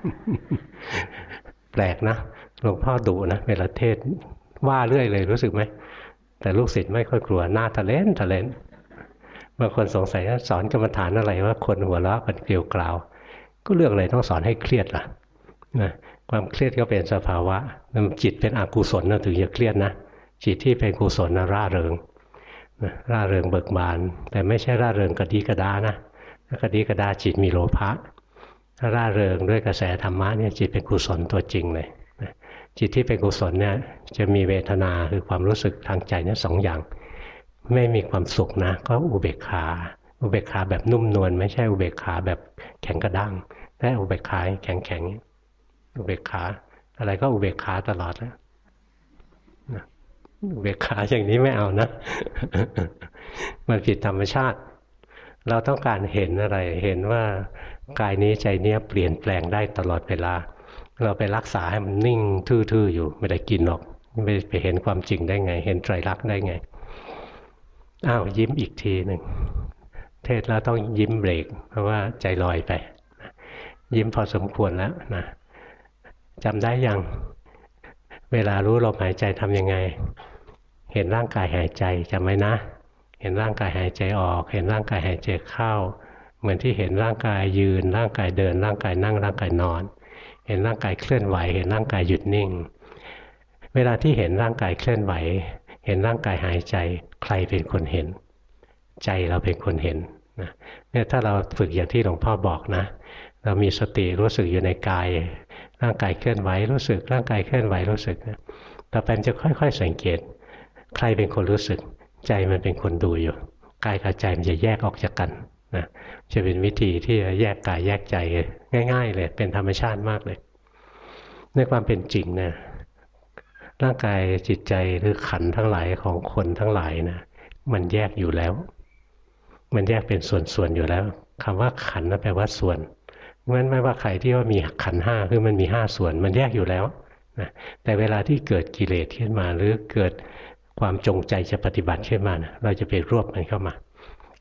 แปลกนะหลวงพ่อดุนะเวลาเทศว่าเรื่อยเลยรู้สึกไหมแต่ลูกศิษย์ไม่ค่อยกลัวหน้าทะเลนทะเลนบางคนสงสัยว่าสอนกรรมฐานอะไรว่าคนหัวเราะกันเกลียวกล่าวก็เรื่องอะไรต้องสอนให้เครียดล่ะนะความเครียดก็เป็นสภาวะจิตเป็นอกุศลนะถึงจะเครียดนะจิตที่เป็นกุศลนะร่าเริงนะร่าเริงเบิกบานแต่ไม่ใช่ร่าเริงกระดีกระดานะถ้ากระดีกระดาจิตมีโลภะถ้าร่าเริงด้วยกระแสธรรมะเนี่ยจิตเป็นกุศลตัวจริงเลยนะจิตที่เป็นกุศลเนี่ยจะมีเวทนาคือความรู้สึกทางใจเนี่ยสองอย่างไม่มีความสุขนะก็อุเบกขาอุเบกขาแบบนุ่มนวลไม่ใช่อุเบกขาแบบแข็งกระด้างแต่อุเบกขาแข็งแข็งอุเบกขาอะไรก็อุเบกขาตลอดแล้วอุเบกขาอย่างนี้ไม่เอานะ มันผิดธรรมชาติเราต้องการเห็นอะไรเห็นว่ากายนี้ใจนี้เปลี่ยนแปลงได้ตลอดเวลาเราไปรักษาให้มันนิ่งทื่อๆอยู่ไม่ได้กินหรอกไม่ไปเห็นความจริงได้ไงเห็นไตรลักษณ์ได้ไงอ้าวยิ้มอีกทีหนึ่งเทศแล้วต้องยิ้มเบรกเพราะว่าใจลอยไปยิ้มพอสมควรแล้วนะจำได้ยังเวลารู้ลมหายใจทำยังไงเห็นร่างกายหายใจจำไว้นะเห็นร่างกายหายใจออกเห็นร่างกายหายใจเข้าเหมือนที่เห็นร่างกายยืนร่างกายเดินร่างกายนั่งร่างกายนอนเห็นร่างกายเคลื่อนไหวเห็นร่างกายหยุดนิ่งเวลาที่เห็นร่างกายเคลื่อนไหวเห็นร่างกายหายใจใครเป็นคนเห็นใจเราเป็นคนเห็นนะเนี่ยถ้าเราฝึกอย่างที่หลวงพ่อบอกนะเรามีสติรู้สึกอยู่ในกายร่างกายเคลื่อนไหวรู้สึกร่างกายเคลื่อนไหวรู้สึกนะต่อไปจะค่อยๆสังเกตใครเป็นคนรู้สึกใจมันเป็นคนดูอยู่กายกับใจมันจะแยกออกจากกันนะจะเป็นวิธีที่จะแยกกายแยกใจง่ายๆเลยเป็นธรรมชาติมากเลยในความเป็นจริงนะร่างกายจิตใจหรือขันธ์ทั้งหลายของคนทั้งหลายนะมันแยกอยู่แล้วมันแยกเป็นส่วนๆอยู่แล้วคำว่าขันธ์นั่นแปลว่าส่วนงั้นไม่ว่าใครที่ว่ามีขันธ์ห้าคือมันมีห้าส่วนมันแยกอยู่แล้วนะแต่เวลาที่เกิดกิเลสขึ้นมาหรือเกิดความจงใจจะปฏิบัติขึ้นมานะเราจะไปรวบมันเข้ามา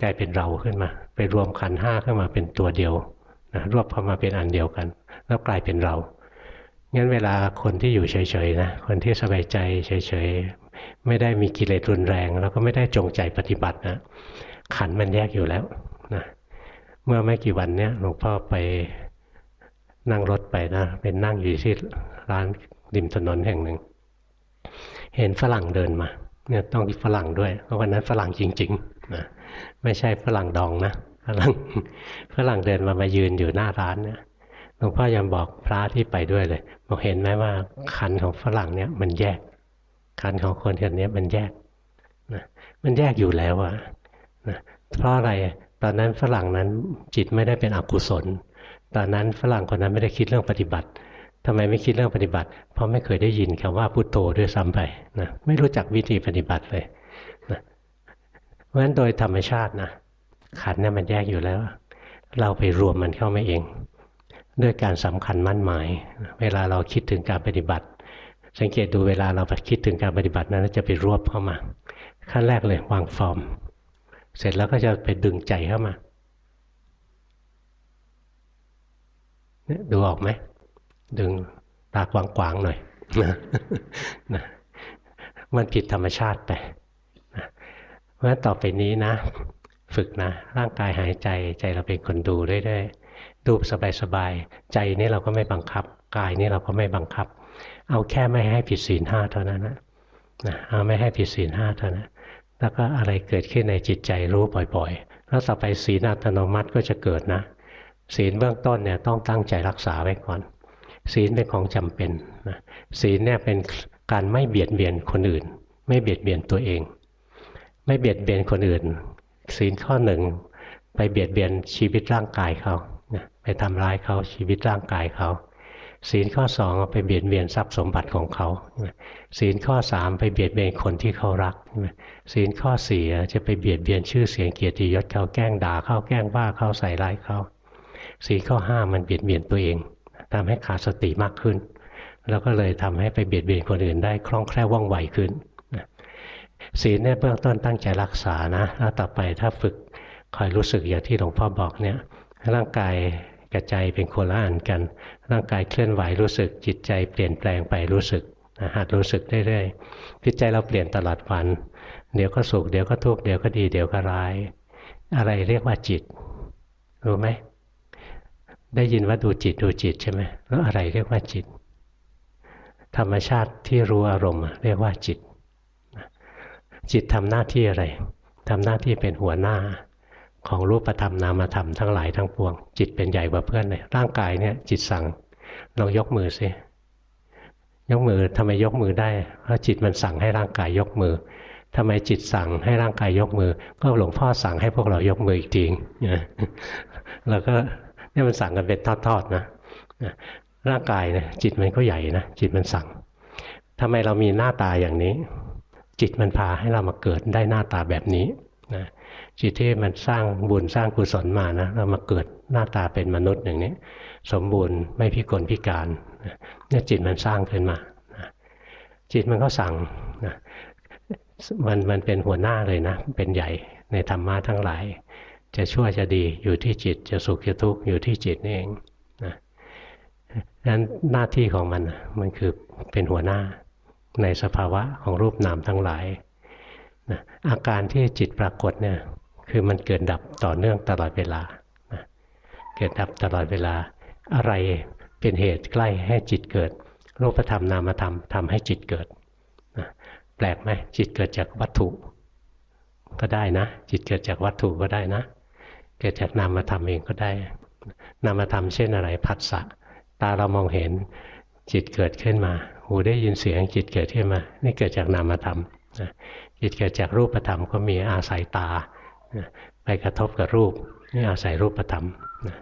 กลายเป็นเราขึ้นมาไปรวมขันธ์ห้าขึ้นมาเป็นตัวเดียวนะรวบเข้ามาเป็นอันเดียวกันแล้วกลายเป็นเรางั้นเวลาคนที่อยู่เฉยๆนะคนที่สบายใจเฉยๆไม่ได้มีกิเลสรุนแรงแล้วก็ไม่ได้จงใจปฏิบัตินะขันธ์มันแยกอยู่แล้วนะเมื่อไม่กี่วันเนี้ยหลวงพ่อไปนั่งรถไปนะเป็นนั่งอยู่ที่ร้านริมถนนแห่งหนึ่งเห็นฝรั่งเดินมาเนี่ยต้องฝรั่งด้วยเพราะวันนั้นฝรั่งจริงๆนะไม่ใช่ฝรั่งดองนะฝรั่งฝรั่งเดินมามายืนอยู่หน้าร้านเนี่ยหลวงพ่อยังบอกพระที่ไปด้วยเลยบอกเห็นไหมว่าขันของฝรั่งเนี่ยมันแยกขันของคนคนนี้มันแยกนะมันแยกอยู่แล้วอะนะเพราะอะไรตอนนั้นฝรั่งนั้นจิตไม่ได้เป็นอกุศลตอนนั้นฝรั่งคนนั้นไม่ได้คิดเรื่องปฏิบัติทำไมไม่คิดเรื่องปฏิบัติเพราะไม่เคยได้ยินคำว่าพุทโธด้วยซ้ำไปนะไม่รู้จักวิธีปฏิบัติเลยนะเพราะฉะนั้นโดยธรรมชาตินะขันธ์เนี่ยมันแยกอยู่แล้วเราไปรวมมันเข้ามาเองด้วยการสำคัญมั่นหมายเวลาเราคิดถึงการปฏิบัติสังเกตดูเวลาเราคิดถึงการปฏิบัตินั้นจะไปรวบเข้ามาขั้นแรกเลยวางฟอร์มเสร็จแล้วก็จะไปดึงใจเข้ามาดูออกไหมดึงตากว้างๆหน่อยนะนะมันผิดธรรมชาติไปนะเพราะฉะนั้นต่อไปนี้นะฝึกนะร่างกายหายใจใจเราเป็นคนดูเรื่อยๆดูสบายๆใจนี่เราก็ไม่บังคับกายนี่เราก็ไม่บังคับเอาแค่ไม่ให้ผิดศีลห้าเท่านั้นนะนะเอาไม่ให้ผิดศีลห้าเท่านั้นแล้วก็อะไรเกิดขึ้นในจิตใจรู้บ่อยๆแล้วต่อไปศีลอัตโนมัติก็จะเกิดนะศีลเบื้องต้นเนี่ยต้องตั้งใจรักษาไว้ก่อนศีลเป็นของจำเป็นนะศีลเนี่ยเป็นการไม่เบียดเบียนคนอื่นไม่เบียดเบียนตัวเองไม่เบียดเบียนคนอื่นศีลข้อหนึ่งไปเบียดเบียนชีวิตร่างกายเขานะไปทำร้ายเขาชีวิตร่างกายเขาศีลข้อสองไปเบียดเบียนทรัพย์สมบัติของเขาศีลข้อสามไปเบียดเบียนคนที่เขารักศีลข้อสี่จะไปเบียดเบียนชื่อเสียงเกียรติยศเขาแกล้งด่าเขาแกล้งว่าเขาใส่ร้ายเขาศีลข้อห้ามันเบียดเบียนตัวเองทำให้ขาดสติมากขึ้นแล้วก็เลยทำให้ไปเบียดเบียนคนอื่นได้คล่องแคล่วว่องไวขึ้นศีลเนี่ยเบื้องต้นตั้งใจรักษานะแล้วต่อไปถ้าฝึกคอยรู้สึกอย่างที่หลวงพ่อบอกเนี่ยร่างกายกับใจเป็นคนละอันกันร่างกายเคลื่อนไหวรู้สึกจิตใจเปลี่ยนแปลงไปรู้สึกหัดรู้สึกเรื่อยๆจิตใจเราเปลี่ยนตลอดวันเดี๋ยวก็สุขเดี๋ยวก็ทุกข์เดี๋ยวก็ดีเดี๋ยวก็ร้ายอะไรเรียกว่าจิตรู้ไหมได้ยินว่าดูจิตดูจิตใช่ไหมแล้วอะไรเรียกว่าจิตธรรมชาติที่รู้อารมณ์เรียกว่าจิตจิตทำหน้าที่อะไรทำหน้าที่เป็นหัวหน้าของรูปธรรมนามธรรมทั้งหลายทั้งปวงจิตเป็นใหญ่กว่าเพื่อนเลยร่างกายเนี่ยจิตสั่งลองยกมือสิยกมือทำไมยกมือได้เพราะจิตมันสั่งให้ร่างกายยกมือทำไมจิตสั่งให้ร่างกายยกมือก็หลวงพ่อสั่งให้พวกเรายกมืออีกทีแล้วก็นี่มันสั่งกันเป็นทอดๆนะร่างกายเนี่ยจิตมันก็ใหญ่นะจิตมันสั่งทำไมเรามีหน้าตาอย่างนี้จิตมันพาให้เรามาเกิดได้หน้าตาแบบนี้นะจิตที่มันสร้างบุญสร้างกุศลมานะเรามาเกิดหน้าตาเป็นมนุษย์อย่างนี้สมบูรณ์ไม่พิกลพิการเนี่ยจิตมันสร้างขึ้นมานะจิตมันก็สั่งนะมันมันเป็นหัวหน้าเลยนะเป็นใหญ่ในธรรมะทั้งหลายจะชั่วจะดีอยู่ที่จิตจะสุขจะทุกข์อยู่ที่จิตนี่เองนะนั้นหน้าที่ของมันมันคือเป็นหัวหน้าในสภาวะของรูปนามทั้งหลายนะอาการที่จิตปรากฏเนี่ยคือมันเกิดดับต่อเนื่องตลอดเวลานะเกิดดับตลอดเวลาอะไรเป็นเหตุใกล้ให้จิตเกิดรูปธรรมนามธรรมทำให้จิตเกิดนะแปลกไหมจิตเกิดจากวัตถุก็ได้นะจิตเกิดจากวัตถุก็ได้นะเกิดจากนามธรรมเองก็ได้นามธรรมเช่นอะไรผัสสะตาเรามองเห็นจิตเกิดขึ้นมาหูได้ยินเสียงจิตเกิดขึ้นมานี่เกิดจากนามธรรมนะจิตเกิดจากรูปธรรมก็มีอาศัยตานะไปกระทบกับรูปนี่อาศัยรูปธรรมนะ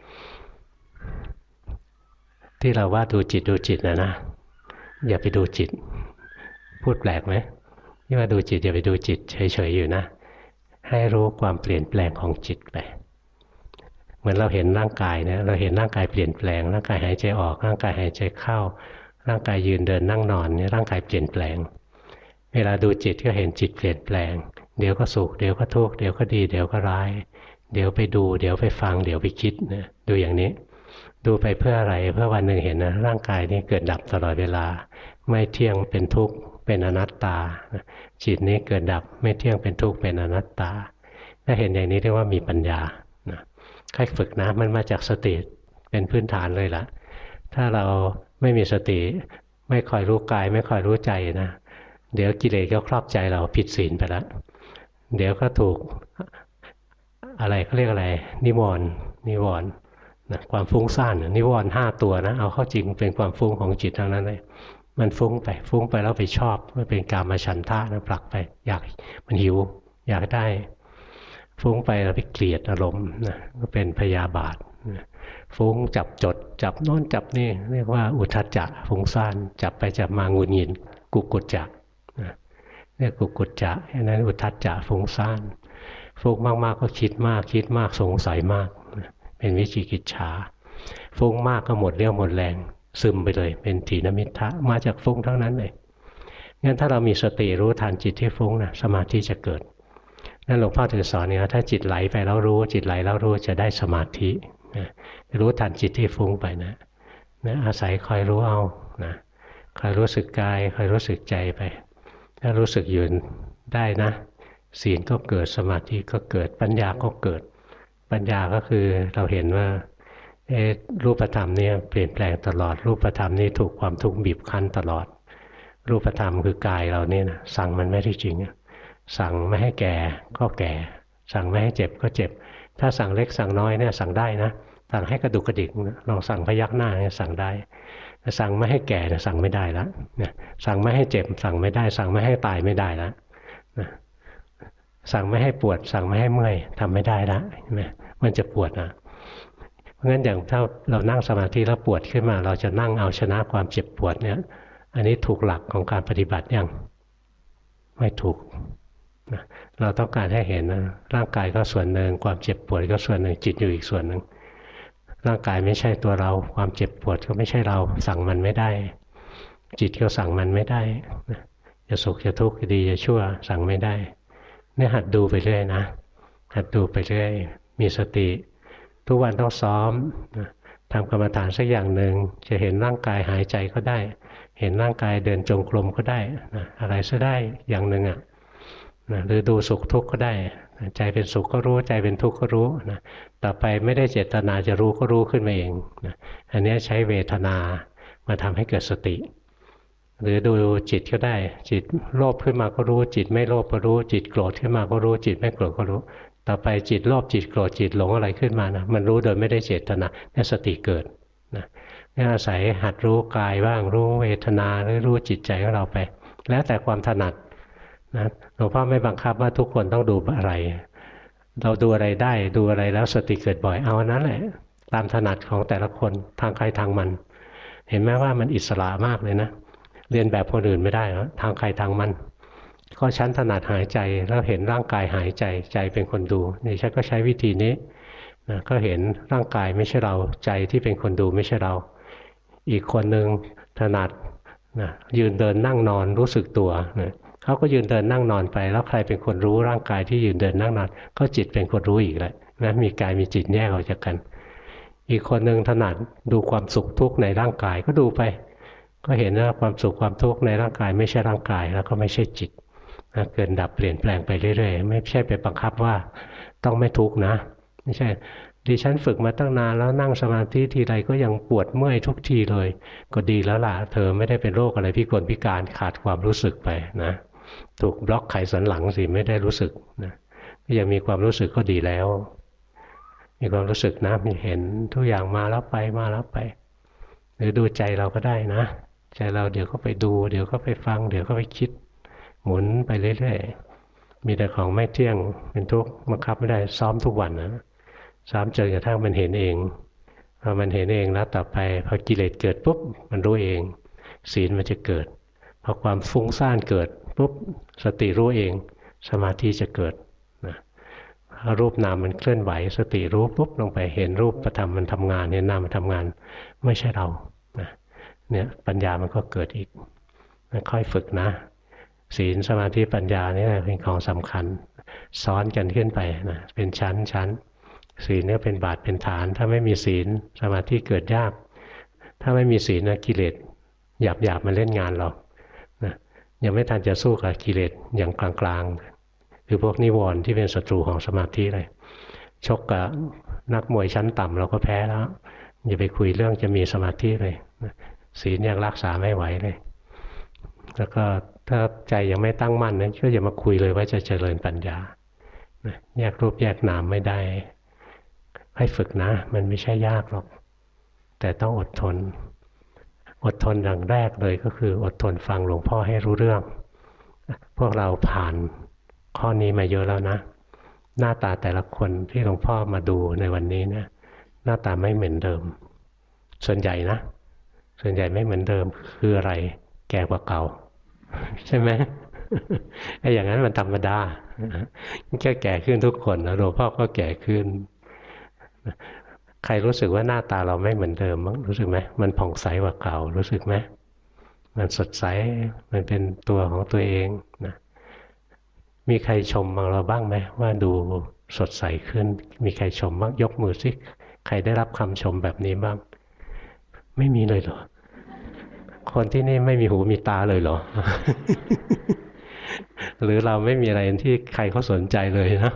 ที่เราว่าดูจิตดูจิตนะนะอย่าไปดูจิตพูดแปลกไหมที่ว่าดูจิตอย่าไปดูจิตเฉยๆอยู่นะให้รู้ความเปลี่ยนแปลงของจิตไปเหมือนเราเห็นร่างกายนะเราเห็นร่างกายเปลี่ยนแปลงร่างกายหายใจออกร่างกายหายใจเข้าร่างกายยืนเดินนั่งนอนนี่ร่างกายเปลี่ยนแปลงเวลาดูจิตก็เห็นจิตเปลี่ยนแปลงเดี๋ยวก็สุขเดี๋ยวก็ทุกข์เดี๋ยวก็ดีเดี๋ยวก็ร้ายเดี๋ยวไปดูเดี๋ยวไปฟังเดี๋ยวไปคิดนะดูอย่างนี้ดูไปเพื่ออะไรเพื่อวันหนึ่งเห็นนะร่างกายนี้เกิดดับตลอดเวลาไม่เที่ยงเป็นทุกข์เป็นอนัตตาจิตนี้เกิดดับไม่เที่ยงเป็นทุกข์เป็นอนัตตาถ้าเห็นอย่างนี้เรียกว่ามีปัญญานะค่อยฝึกนะมันมาจากสติเป็นพื้นฐานเลยล่ะถ้าเราไม่มีสติไม่คอยรู้กายไม่คอยรู้ใจนะเดี๋ยวกิเลสก็ครอบใจเราผิดศีลไปแล้วเดี๋ยวก็ถูกอะไรเขาเรียกอะไรนิวรณ์นิวรณ์นะความฟุ้งซ่านนิวรณ์ห้าตัวนะเอาเข้าจริงเป็นความฟุ้งของจิตทั้งนั้นเลยมันฟุ้งไปฟุ้งไปแล้วไปชอบมันเป็นกามฉันทะนะผลักไปอยากมันหิวอยากได้ฟุ้งไปแล้วไปเกลียดอารมณ์นะก็เป็นพยาบาทนะฟุ้งจับจดจับโน้นจับนี่เรียกว่าอุทธัจจะฟุ้งซ่านจับไปจับมาหงุดหงิดกุกุจจะนะเรียกกุกุจจะอันนั้นอุทธัจจะฟุ้งซ่านฟุ้งมากๆก็คิดมากคิดมากสงสัยมากนะเป็นวิจิกิจฉาฟุ้งมากก็หมดเรี่ยวหมดแรงซึมไปเลยเป็นถีนมิทธะมาจากฟุ้งทั้งนั้นเลยงั้นถ้าเรามีสติรู้ทันจิตที่ฟุ้งนะสมาธิจะเกิดนั่นหลวงพ่อถึงสอนเนี่ยถ้าจิตไหลไปแล้วรู้จิตไหลแล้วรู้จะได้สมาธินะรู้ทันจิตที่ฟุ้งไปนะนะอาศัยคอยรู้เอานะคอยรู้สึกกายคอยรู้สึกใจไปถ้ารู้สึกยืนได้นะศีลก็เกิดสมาธิก็เกิดปัญญาก็เกิดปัญญาก็คือเราเห็นว่ารูปธรรมเนี่ยเปลี่ยนแปลงตลอดรูปธรรมนี่ถูกความทุกข์บีบคั้นตลอดรูปธรรมคือกายเราเนี่ยนะสั่งมันไม่ได้จริงสั่งไม่ให้แก่ก็แก่สั่งไม่ให้เจ็บก็เจ็บถ้าสั่งเล็กสั่งน้อยเนี่ยสั่งได้นะสั่งให้กระดุกกระดิกลองสั่งพยักหน้าเนี่ยสั่งได้แต่สั่งไม่ให้แก่เนี่ยสั่งไม่ได้แล้วเนี่ยสั่งไม่ให้เจ็บสั่งไม่ได้สั่งไม่ให้ตายไม่ได้แล้วนะสั่งไม่ให้ปวดสั่งไม่ให้เมื่อยทำไม่ได้แล้วใช่ไหมมันจะปวดนะเพราะงั้นอย่างถ้าเรานั่งสมาธิแล้วปวดขึ้นมาเราจะนั่งเอาชนะความเจ็บปวดเนี่ยอันนี้ถูกหลักของการปฏิบัติยังไม่ถูกนะเราต้องการให้เห็นนะร่างกายก็ส่วนหนึ่งความเจ็บปวดก็ส่วนหนึ่งจิตอยู่อีกส่วนหนึ่งร่างกายไม่ใช่ตัวเราความเจ็บปวดก็ไม่ใช่เราสั่งมันไม่ได้จิตก็สั่งมันไม่ได้นะจะสุขจะทุกข์จะดีจะชั่วสั่งไม่ได้เนี่ยหัดดูไปเรื่อยนะหัดดูไปเรื่อยมีสติทุกวันต้องซ้อมนะทำกรรมฐานสักอย่างหนึ่งจะเห็นร่างกายหายใจก็ได้เห็นร่างกายเดินจงกรมก็ได้นะอะไรซะได้อย่างหนึ่งอ่ะนะหรือดูสุขทุกข์ก็ได้นะใจเป็นสุขก็รู้ใจเป็นทุกข์ก็รู้นะต่อไปไม่ได้เจตนาจะรู้ก็รู้ขึ้นมาเองนะอันนี้ใช้เวทนามาทำให้เกิดสติหรือดูจิตก็ได้จิตโลภขึ้นมาก็รู้จิตไม่โลภก็รู้จิตโกรธขึ้นมาก็รู้จิตไม่โกรธก็รู้ต่อไปจิตโลภจิตโกรธจิตหลงอะไรขึ้นมานะมันรู้โดยไม่ได้เจตนาเนี่ยสติเกิดนะนี่อาศัยหัดรู้กายบ้างรู้เวทนาหรือรู้จิตใจของเราไปแล้วแต่ความถนัดนะหลวงพ่อไม่บังคับว่าทุกคนต้องดูอะไรเราดูอะไรได้ดูอะไรแล้วสติเกิดบ่อยเอาอันนั้นแหละตามถนัดของแต่ละคนทางใครทางมันเห็นไหมว่ามันอิสระมากเลยนะเรียนแบบคนอื่นไม่ได้นะทางใครทางมันก็ฉันถนัดหายใจแล้วเห็นร่างกายหายใจใจเป็นคนดูนี่ฉันก็ใช้วิธีนี้นะก็เห็นร่างกายไม่ใช่เราใจที่เป็นคนดูไม่ใช่เราอีกคนหนึ่งถนัดนะยืนเดินนั่งนอนรู้สึกตัวนะเขาก็ยืนเดินนั่งนอนไปแล้วใครเป็นคนรู้ร่างกายที่ยืนเดินนั่งนอนก็จิตเป็นคนรู้อีกแหละนะมีกายมีจิตแยกออกจากกันอีกคนหนึ่งถนัดดูความสุขทุกข์ในร่างกายก็ดูไปก็เห็นว่าความสุขความทุกข์ในร่างกายไม่ใช่ร่างกายแล้วก็ไม่ใช่จิตนะเกิดดับเปลี่ยนแปลงไปเรื่อยๆไม่ใช่ไปบังคับว่าต้องไม่ทุกข์นะไม่ใช่ดิฉันฝึกมาตั้งนานแล้วนั่งสมาธิทีไรก็ยังปวดเมื่อยทุกทีเลยก็ดีแล้วล่ะเธอไม่ได้เป็นโรคอะไรพิกลพิการขาดความรู้สึกไปนะถูกบล็อกไขสันหลังสิไม่ได้รู้สึกนะก็ยังมีความรู้สึกก็ดีแล้วมีความรู้สึกนะมีเห็นทุกอย่างมาแล้วไปมาแล้วไปหรือดูใจเราก็ได้นะใจเราเดี๋ยวก็ไปดูเดี๋ยวก็ไปฟังเดี๋ยวก็ไปคิดหมุนไปเรื่อยๆมีแต่ของไม่เที่ยงเป็นทุกข์บังคับไม่ได้ซ้อมทุกวันนะซ้อมจนกระทั่งมันเห็นเองพอมันเห็นเองแล้วต่อไปพอกิเลสเกิดปุ๊บมันรู้เองศีลมันจะเกิดพอความฟุ้งซ่านเกิดปุ๊บสติรู้เองสมาธิจะเกิดนะรูปนามมันเคลื่อนไหวสติรู้ปุ๊บลงไปเห็นรูปธรรมมันทำงานเห็นนามมันทำงานไม่ใช่เรานะเนี่ยปัญญามันก็เกิดอีกค่อยฝึกนะศีลสมาธิปัญญานี่เป็นของสำคัญซ้อนกันขึ้นไปนะเป็นชั้นชั้นศีลเนี่ยเป็นบาทเป็นฐานถ้าไม่มีศีลสมาธิเกิดยากถ้าไม่มีศีลนะกิเลสหยาบหยาบมาเล่นงานเรานะยังไม่ทันจะสู้กับกิเลสอย่างกลางๆคือพวกนิวรณ์ที่เป็นศัตรูของสมาธิเลยชกกับนักมวยชั้นต่ำเราก็แพ้แล้วอย่าไปคุยเรื่องจะมีสมาธิเลยศีลยังรักษาไม่ไหวเลยแล้วก็ถ้าใจยังไม่ตั้งมั่นนั้นก็อย่ามาคุยเลยว่าจะเจริญปัญญาแยกรูปแยกนามไม่ได้ให้ฝึกนะมันไม่ใช่ยากหรอกแต่ต้องอดทนอดทนอย่างแรกเลยก็คืออดทนฟังหลวงพ่อให้รู้เรื่องพวกเราผ่านข้อนี้มาเยอะแล้วนะหน้าตาแต่ละคนที่หลวงพ่อมาดูในวันนี้นะหน้าตาไม่เหมือนเดิมส่วนใหญ่นะส่วนใหญ่ไม่เหมือนเดิมคืออะไรแก่กว่าเก่าใช่ไหมไอ้อย่างนั้นมันธรรมดาแค่แก่ขึ้นทุกคนนะหลวงพ่อก็แก่ขึ้นใครรู้สึกว่าหน้าตาเราไม่เหมือนเดิมมั้งรู้สึกไหมมันผ่องใสกว่าเก่ารู้สึกไหมมันสดใสมันเป็นตัวของตัวเองนะมีใครชมเราบ้างไหมว่าดูสดใสขึ้นมีใครชมบ้างยกมือสิใครได้รับคำชมแบบนี้บ้างไม่มีเลยเหรอคนที่นี่ไม่มีหูมีตาเลยเหรอ หรือเราไม่มีอะไรที่ใครเขาสนใจเลยนะ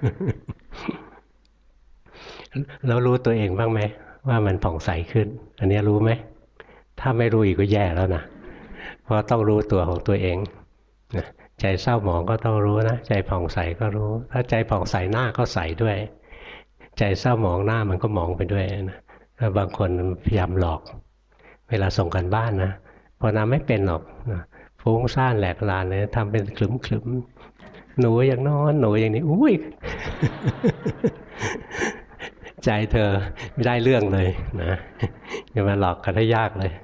แล้วรู้ตัวเองบ้างไหมว่ามันผ่องใสขึ้นอันนี้รู้ไหมถ้าไม่รู้อีกก็แย่แล้วนะเพราะต้องรู้ตัวของตัวเองนะใจเศร้าหมองก็ต้องรู้นะใจผ่องใสก็รู้ถ้าใจผ่องใสหน้าก็ใสด้วยใจเศร้าหมองหน้ามันก็หมองไปด้วยนะบางคนพยายามหลอกเวลาส่งกันบ้านนะพอทำไม่เป็นหรอกฟุ้งซ่านแหลกลานเลยทำเป็นขลึมๆหนูอย่างนอนหนูอย่างนี้อุ้ย ใจเธอไม่ได้เรื่องเลยนะอย่ามาหลอกกันได้ยากเลย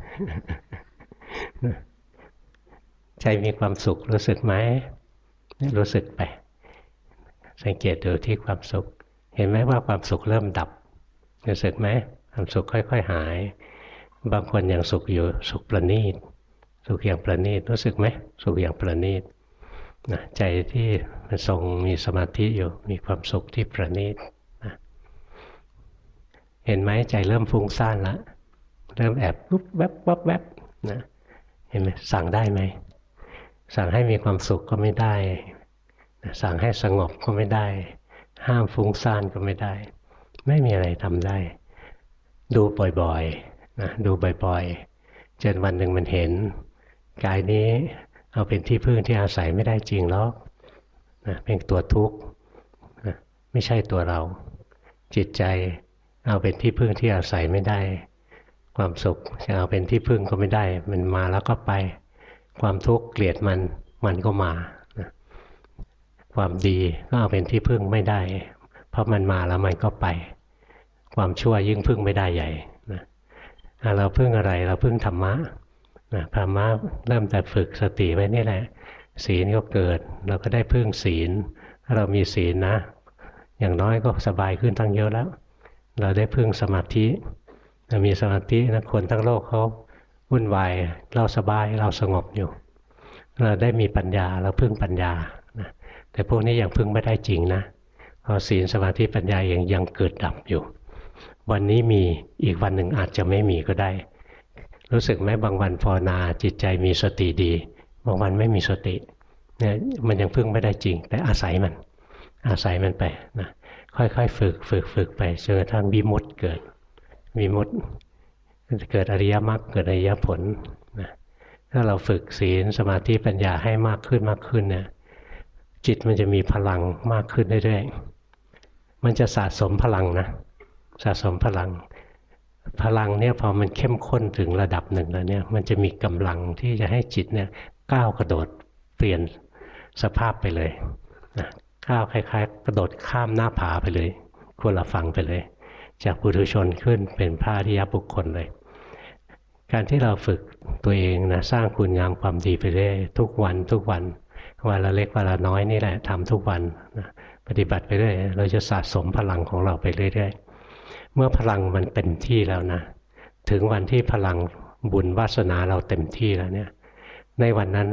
ใจมีความสุขรู้สึกไหมรู้สึกไปสังเกตดูที่ความสุขเห็นไหมว่าความสุขเริ่มดับรู้สึกไหมความสุขค่อยๆหายบางคนยังสุขอยู่สุขประณีตสุขอย่างประณีตรู้สึกไหมสุขอย่างประณีตนะใจที่มันทรงมีสมาธิอยู่มีความสุขที่ประณีตนะเห็นไหมใจเริ่มฟุ้งซ่านแล้วเริ่มแอบปุ๊บแวบวับแวบนะเห็นไหมสั่งได้ไหมสั่งให้มีความสุขก็ไม่ได้สั่งให้สงบก็ไม่ได้ห้ามฟุ้งซ่านก็ไม่ได้ไม่มีอะไรทำได้ดูบ่อยๆนะดูบ่อยๆจนวันหนึ่งมันเห็นกายนี้เอาเป็นที่พึ่งที่อาศัยไม่ได้จริงหรอกนะเป็นตัวทุกข์นะไม่ใช่ตัวเราจิตใจเอาเป็นที่พึ่งที่อาศัยไม่ได้ความสุขจะเอาเป็นที่พึ่งก็ไม่ได้มันมาแล้วก็ไปความทุกข์เกลียดมันมันก็มานะความดีก็เอาเป็นที่พึ่งไม่ได้เพราะมันมาแล้วมันก็ไปความชั่วยิ่งพึ่งไม่ได้ใหญ่นะเราพึ่งอะไรเราพึ่งธรรมะนะธรรมะเริ่มแต่ฝึกสติไว้นี่แหละศีลก็เกิดเราก็ได้พึ่งศีลถ้าเรามีศีลนะอย่างน้อยก็สบายขึ้นตั้งเยอะแล้วเราได้พึ่งสมาธิเรามีสมาธินะคนทั้งโลกเขาวุ่นวายเราสบายเราสงบอยู่เราได้มีปัญญาเราพึ่งปัญญานะแต่พวกนี้ยังพึ่งไม่ได้จริงนะเพราะศีลสมาธิปัญญายังยังเกิดดับอยู่วันนี้มีอีกวันหนึ่งอาจจะไม่มีก็ได้รู้สึกไหมบางวันภาวนาจิตใจมีสติดีบางวันไม่มีสติเนี่ยมันยังพึ่งไม่ได้จริงแต่อาศัยมันอาศัยมันไปนะค่อยๆฝึกฝึกฝึกไปจนกระทั่งวิมุตติเกิดวิมุตติเกิดอริยมรรคเกิดอริยผลนะถ้าเราฝึกศีลสมาธิปัญญาให้มากขึ้นมากขึ้นเนี่ยจิตมันจะมีพลังมากขึ้นเรื่อยๆมันจะสะสมพลังนะสะสมพลังพลังเนี่ยพอมันเข้มข้นถึงระดับหนึ่งแล้วเนี่ยมันจะมีกำลังที่จะให้จิตเนี่ยก้าวกระโดดเปลี่ยนสภาพไปเลยนะก้าวคล้ายๆกระโดดข้ามหน้าผาไปเลยคนละฝั่งไปเลยจากปุถุชนขึ้นเป็นพระอริยบุคคลเลยการที่เราฝึกตัวเองนะสร้างคุณงามความดีไปเรื่อยทุกวันทุกวันวันละเล็กวันละน้อยนี่แหละทำทุกวันนะปฏิบัติไปเรื่อยเราจะสะสมพลังของเราไปเรื่อยๆเมื่อพลังมันเต็มที่แล้วนะถึงวันที่พลังบุญวาสนาเราเต็มที่แล้วเนี่ยในวันนั้นนะ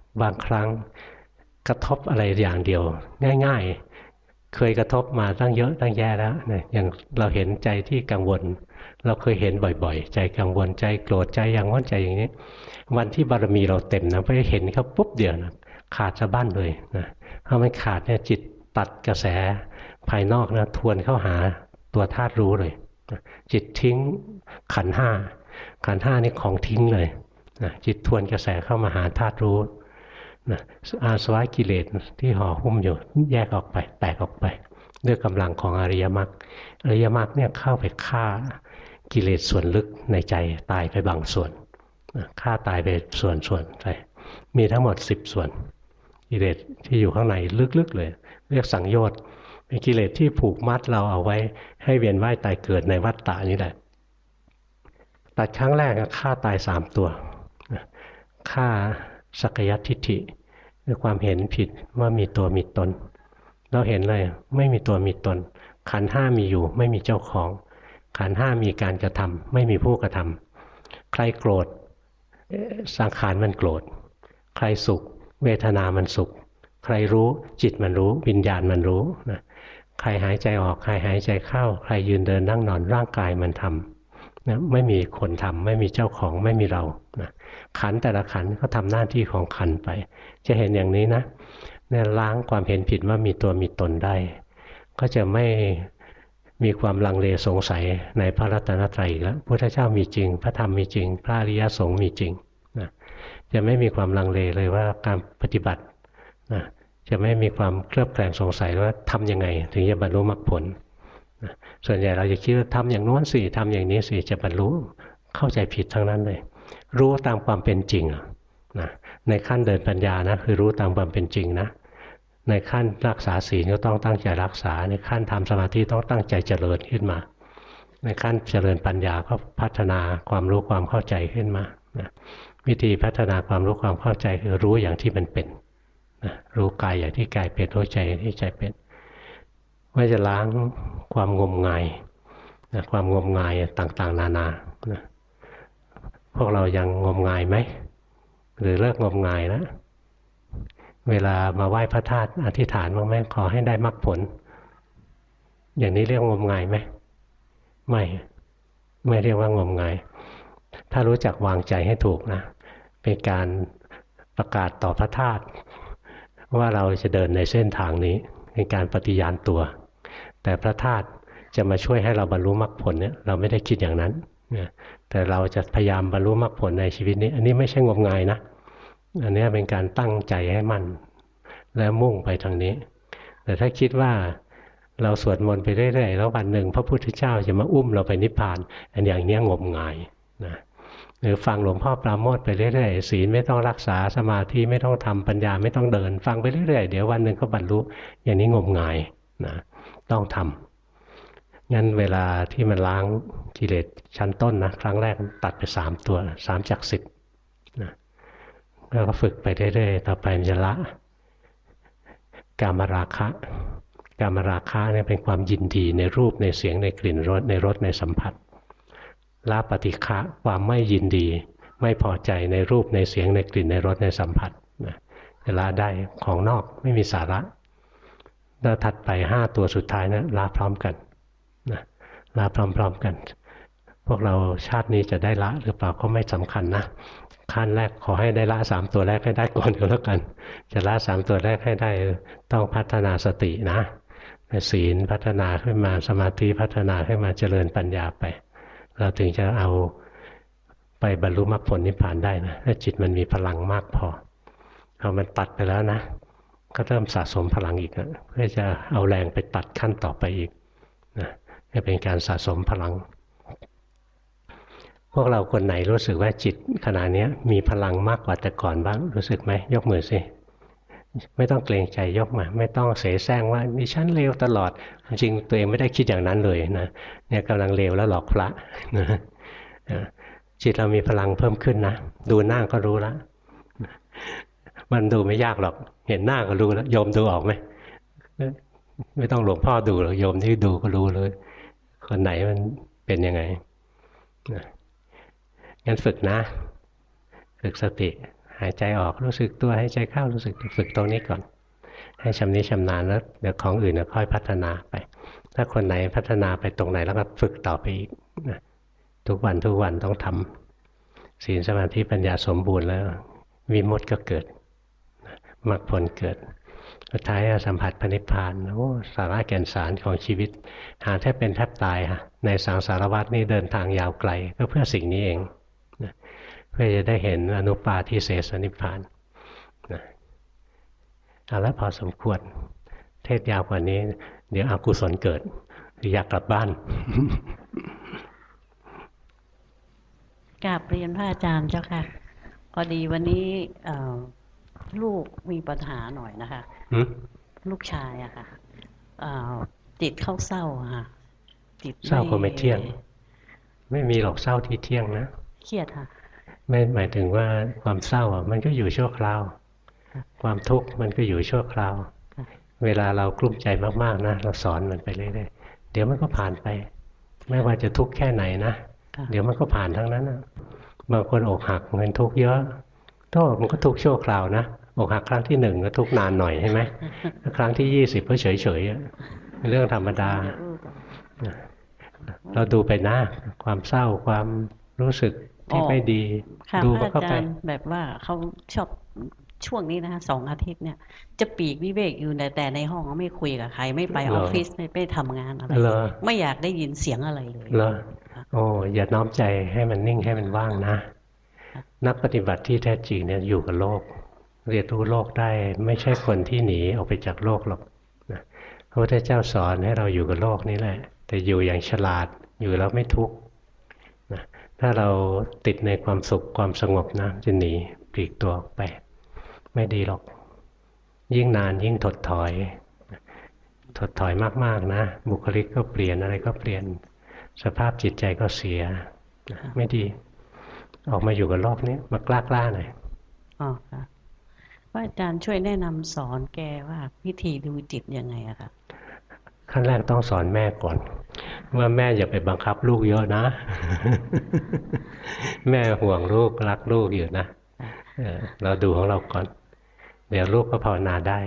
บางครั้งกระทบอะไรอย่างเดียวง่ายๆเคยกระทบมาตั้งเยอะตั้งแยะแล้วนะอย่างเราเห็นใจที่กังวลเราเคยเห็นบ่อยๆใจกังวลใจโกรธใจอย่างง้นใจอย่างนี้วันที่บารมีเราเต็มนะไปเห็นเขาปุ๊บเดียวนะขาดสะบั้นเลยนะเพราะมันขาดเนี่ยจิตตัดกระแสภายนอกนะทวนเข้าหาตัวธาตุรู้เลยนะจิตทิ้งขันธ์ห้าขันธ์ห้านี่ของทิ้งเลยนะจิตทวนกระแสเข้ามาหาธาตุรู้นะอาสวะกิเลสที่ห่อหุ้มอยู่แยกออกไปแตกออกไปด้วยกำลังของอริยมรรคอริยมรรคเนี่ยเข้าไปฆ่ากิเลสส่วนลึกในใจตายไปบางส่วนฆ่าตายไปส่วนๆไปมีทั้งหมดสิบส่วนกิเลสที่อยู่ข้างในลึกๆเลยเรียกสังโยชน์เป็นกิเลสที่ผูกมัดเราเอาไว้ให้เวียนว่ายตายเกิดในวัฏฏะนี้แหละตัดครั้งแรกฆ่าตายสามตัวฆ่าสักยทิฏฐิคือความเห็นผิดว่ามีตัวมีตนเราเห็นเลยไม่มีตัวมีตนขันธ์ห้ามีอยู่ไม่มีเจ้าของขันธ์ห้ามีการกระทำไม่มีผู้กระทำใครโกรธสังขารมันโกรธใครสุขเวทนามันสุขใครรู้จิตมันรู้วิญญาณมันรู้นะใครหายใจออกใครหายใจเข้าใครยืนเดินนั่งนอนร่างกายมันทำนะไม่มีคนทำไม่มีเจ้าของไม่มีเรานะขันแต่ละขันก็ทำหน้าที่ของขันไปจะเห็นอย่างนี้นะเนี่ยล้างความเห็นผิดว่ามีตัวมีตนได้ก็จะไม่มีความลังเลสงสัยในพระรัตนตรัยอีกแล้วพุทธเจ้ามีจริงพระธรรมมีจริงพระอริยสงฆ์มีจริงนะจะไม่มีความลังเลเลยว่าการปฏิบัตินะจะไม่มีความเคลือบแคลงสงสัยว่าทำยังไงถึงจะบรรลุมรรคผลนะส่วนใหญ่เราจะคิดว่าทำอย่างโน้นสิทำอย่างนี้สิจะบรรลุเข้าใจผิดทั้งนั้นเลยรู้ตามความเป็นจริงนะในขั้นเดินปัญญานะคือรู้ตามความเป็นจริงนะในขั้นรักษาศีลก็ต้องตั้งใจรักษาในขั้นทำสมาธิต้องตั้งใจเจริญขึ้นมาในขั้นเจริญปัญญาก็พัฒนาความรู้ความเข้าใจขึ้นมานะวิธีพัฒนาความรู้ความเข้าใจคือรู้อย่างที่มันเป็นนะรู้กายอย่างที่กายเป็นรู้ใจอย่างที่ใจเป็นว่าจะล้างความงมงายนะความงมงายต่างๆนานานะพวกเรายังงมงายไหมหรือเลิกงมงายแล้วเวลามาไหว้พระธาตุอธิษฐานบ้างไหมขอให้ได้มรรคผลอย่างนี้เรียกงมงายไหมไม่ไม่เรียกว่างมงายถ้ารู้จักวางใจให้ถูกนะเป็นการประกาศต่อพระธาตุว่าเราจะเดินในเส้นทางนี้เป็นการปฏิญาณตัวแต่พระธาตุจะมาช่วยให้เราบรรลุมรรคผลเนี่ยเราไม่ได้คิดอย่างนั้นแต่เราจะพยายามบรรลุมรรคผลในชีวิตนี้อันนี้ไม่ใช่งมงายนะอันนี้เป็นการตั้งใจให้มั่นและมุ่งไปทางนี้แต่ถ้าคิดว่าเราสวดมนต์ไปเรื่อยๆแล้ววันหนึ่งพระพุทธเจ้าจะมาอุ้มเราไปนิพพานอันอย่างนี้งมงายนะหรือฟังหลวงพ่อปราโมทย์ไปเรื่อยๆศีลไม่ต้องรักษาสมาธิไม่ต้องทำปัญญาไม่ต้องเดินฟังไปเรื่อยๆเดี๋ยววันหนึ่งก็บรรลุอย่างนี้งมงายนะต้องทำงั้นเวลาที่มันล้างกิเลสชั้นต้นนะครั้งแรกตัดไปสามตัวสามจากสิบนะแล้วก็ฝึกไปเรื่อยๆต่อไปมันจะละกามราคะกามราคะเนี่ยเป็นความยินดีในรูปในเสียงในกลิ่นรสในรสในสัมผัสละปฏิฆะความไม่ยินดีไม่พอใจในรูปในเสียงในกลิ่นในรสในสัมผัสนะจะละได้ของนอกไม่มีสาระแล้วถัดไปห้าตัวสุดท้ายนะละพร้อมกันนะละพร้อมๆกันพวกเราชาตินี้จะได้ละหรือเปล่าก็ไม่สำคัญนะขั้นแรกขอให้ได้ละสามตัวแรกให้ได้ก่อนก็แล้วกันจะละสามตัวแรกให้ได้ต้องพัฒนาสตินะศีลพัฒนาขึ้นมาสมาธิพัฒนาขึ้นมาเจริญปัญญาไปเราถึงจะเอาไปบรรลุมรรคผลนิพพานได้นะถ้าจิตมันมีพลังมากพอเอามันตัดไปแล้วนะก็เริ่มสะสมพลังอีกนะเพื่อจะเอาแรงไปตัดขั้นต่อไปอีกนะจะเป็นการสะสมพลังพวกเราคนไหนรู้สึกว่าจิตขณะนี้มีพลังมากกว่าแต่ก่อนบ้างรู้สึกไหมยกมือสิไม่ต้องเกรงใจยกมาไม่ต้องเสแสร้งว่าดิฉันเลวตลอดจริงตัวเองไม่ได้คิดอย่างนั้นเลยนะเนี่ยกำลังเลวแล้วหลอกพระนะจิตเรามีพลังเพิ่มขึ้นนะดูหน้าก็รู้แล้วมันดูไม่ยากหรอกเห็นหน้าก็รู้แล้วโยมดูออกไหมไม่ต้องหลวงพ่อดูหรอกโยมที่ดูก็รู้เลยคนไหนมันเป็นยังไงนะงั้นฝึกนะฝึกสติหายใจออกรู้สึกตัวหายใจเข้ารู้สึกฝึกตรงนี้ก่อนให้ชำนิชำนาญแล้วเดี๋ยวของอื่นค่อยพัฒนาไปถ้าคนไหนพัฒนาไปตรงไหนแล้วก็ฝึกต่อไปอีกนะทุกวันทุกวันต้องทำศีลสมาธิปัญญาสมบูรณ์แล้ววิมุตติก็เกิดมรรคผลเกิดสุดท้ายสัมผัสพระนิพพานโอ้สาระแก่นสารของชีวิตหาแทบเป็นแทบตายฮะในสังสารวัฏนี่เดินทางยาวไกลก็เพื่อสิ่งนี้เองนะเพื่อจะได้เห็นอนุปาทิเสสนิพพานนะเอาละพอสมควรเทศยาวกว่านี้เดี๋ยวอกุศลเกิดหรืออยากกลับบ้านกราบเรียนพระอาจารย์เจ้าค่ะพอดีวันนี้ลูกมีปัญหาหน่อยนะคะลูกชายอะค่ะจิตเข้าเศร้าค่ะจิตเศร้าก็ไม่เที่ยงไม่มีหรอกเศร้าที่เที่ยงนะเครียดค่ะไม่หมายถึงว่าความเศร้าอ่ะมันก็อยู่ชั่วคราวความทุกข์มันก็อยู่ชั่วคราวเวลาเรากลุ้มใจมากๆนะเราสอนมันไปเรื่อยๆเดี๋ยวมันก็ผ่านไปไม่ว่าจะทุกข์แค่ไหนนะเดี๋ยวมันก็ผ่านทั้งนั้นนะบางคนอกหักเงินทุกข์เยอะโทษมันก็ทุกข์ชั่วคราวนะอกหักครั้งที่หนึ่งก็ทุกข์นานหน่อยใช่ไหมครั้งที่ยี่สิบก็เฉยๆเป็นเรื่องธรรมดาเราดูไปนะความเศร้าความรู้สึกที่ไม่ดีดูเข้าไปแบบว่าเขาชอบช่วงนี้นะคะสองอาทิตย์เนี่ยจะปีกวิเวกอยู่แต่ในห้องไม่คุยกับใครไม่ไปออฟฟิศไม่ไปทำงานอะไรไม่อยากได้ยินเสียงอะไรเลยเหรอโอ้อย่าน้อมใจให้มันนิ่งให้มันว่างนะนักปฏิบัติที่แท้จริงเนี่ยอยู่กับโลกเรียนรู้โลกได้ไม่ใช่คนที่หนีออกไปจากโลกหรอกนะพระพุทธเจ้าสอนให้เราอยู่กับโลกนี้แหละแต่อยู่อย่างฉลาดอยู่แล้วไม่ทุกข์นะถ้าเราติดในความสุขความสงบนะจะหนีปลีกตัวออกไปไม่ดีหรอกยิ่งนานยิ่งถดถอยถดถอยมากๆนะบุคลิกก็เปลี่ยนอะไรก็เปลี่ยนสภาพจิตใจก็เสียไม่ดีออกมาอยู่กับโลกนี้มากล้าๆหน่อยอ๋อค่ะว่าอาจารย์ช่วยแนะนำสอนแกว่าวิธีดูจิตยังไงอะคะขั้นแรกต้องสอนแม่ก่อนว่าแม่อย่าไปบังคับลูกเยอะนะ แม่ห่วงลูกรักลูกอยู่นะเราดูของเราก่อนเดี๋ยวลูกก็ภาวนาได้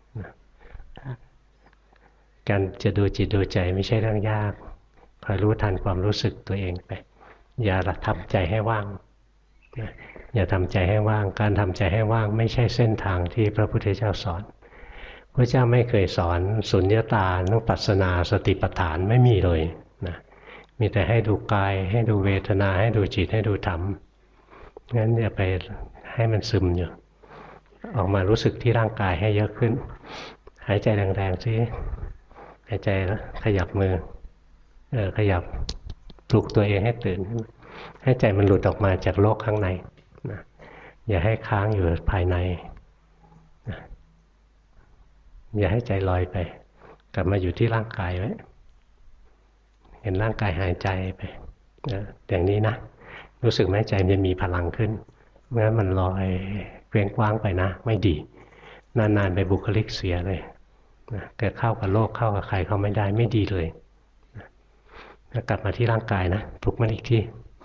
การจะดูจิตดูใจไม่ใช่เรื่องยากคอยรู้ทันความรู้สึกตัวเองไปอย่าทำใจให้ว่างอย่าทำใจให้ว่างการทำใจให้ว่างไม่ใช่เส้นทางที่พระพุทธเจ้าสอนพระเจ้าไม่เคยสอนสุญญตานุปัสสนาสติปัฏฐานไม่มีเลยนะมีแต่ให้ดูกายให้ดูเวทนาให้ดูจิตให้ดูธรรมงั้นอย่าไปให้มันซึมอยู่ออกมารู้สึกที่ร่างกายให้เยอะขึ้นหายใจแรงๆสิหายใจแล้วขยับมือเออขยับปลุกตัวเองให้ตื่นให้ใจมันหลุดออกมาจากโลกข้างในนะอย่าให้ค้างอยู่ภายในนะอย่าให้ใจลอยไปกลับมาอยู่ที่ร่างกายไว้เห็นร่างกายหายใจไปนะอย่างนี้นะรู้สึกไหมใจมันมีพลังขึ้นเมื่อมันลอยเกว้งกว้างไปนะไม่ดีนานๆไปบุคลิกเสียเลยนะเกิดเข้ากับโลกเข้ากับใครเข้าไม่ได้ไม่ดีเลยนะกลับมาที่ร่างกายนะปลุกมันอีกที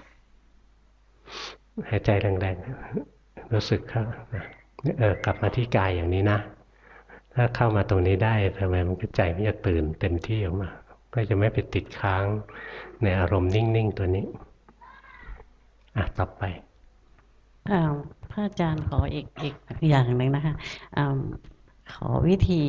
หายใจแรงๆรู้สึกเข้าเออกลับมาที่กายอย่างนี้นะถ้าเข้ามาตรงนี้ได้ทำไมมันก็ใจมันจะตื่นเต็มที่ออกมาก็จะไม่ไปติดค้างในอารมณ์นิ่งๆตัวนี้อ่ะต่อไปพระอาจารย์ขออีกอีกอย่างหนึ่งนะคะขอวิธี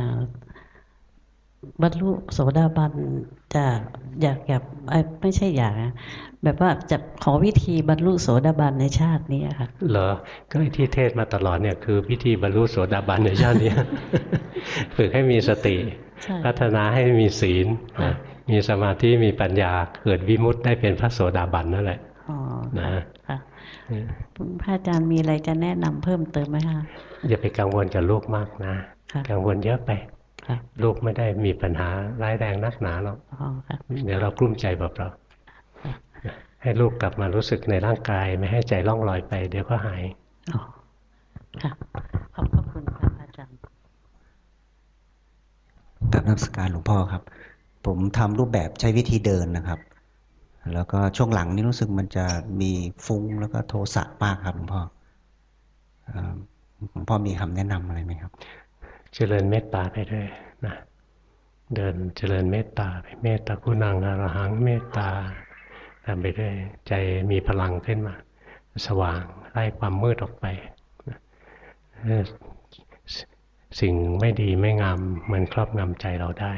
บรรลุโสดาบันจะอยากอยากไม่ใช่อยากแบบว่าจะขอวิธีบรรลุโสดาบันในชาตินี้ค่ะเหรอก็ที่เทศมาตลอดเนี่ยคือวิธีบรรลุโสดาบันในชาตินี้ ฝึกให้มีสติพัฒนาให้มีศีลมีสมาธิมีปัญญาเกิดวิมุตติได้เป็นพระโสดาบันนั่นแหละนะพระอาจารย์มีอะไรจะแนะนำเพิ่มเติมไหมคะอย่าไปกังวลกับลูกมากนะกังวลเยอะไปลูกไม่ได้มีปัญหาร้ายแรงนักหนาหรอกเดี๋ยวเรากลุ้มใจเปล่าๆให้ลูกกลับมารู้สึกในร่างกายไม่ให้ใจล่องลอยไปเดี๋ยวก็หายอ๋อค่ะขอบคุณค่ะอาจารย์กราบนมัสการหลวงพ่อครับผมทำรูปแบบใช้วิธีเดินนะครับแล้วก็ช่วงหลังนี่รู้สึกมันจะมีฟุ้งแล้วก็โทสะมากครับหลวงพ่อหลวงพ่อมีคำแนะนำอะไรไหมครับเจริญเมตตาไปด้วยนะเดินเจริญเมตตาไปเมตตาคุณังอรหังเมตตาทำไปเรื่อยใจมีพลังขึ้นมาสว่างไล่ความมืดออกไปสิ่งไม่ดีไม่งามมันครอบงำใจเราได้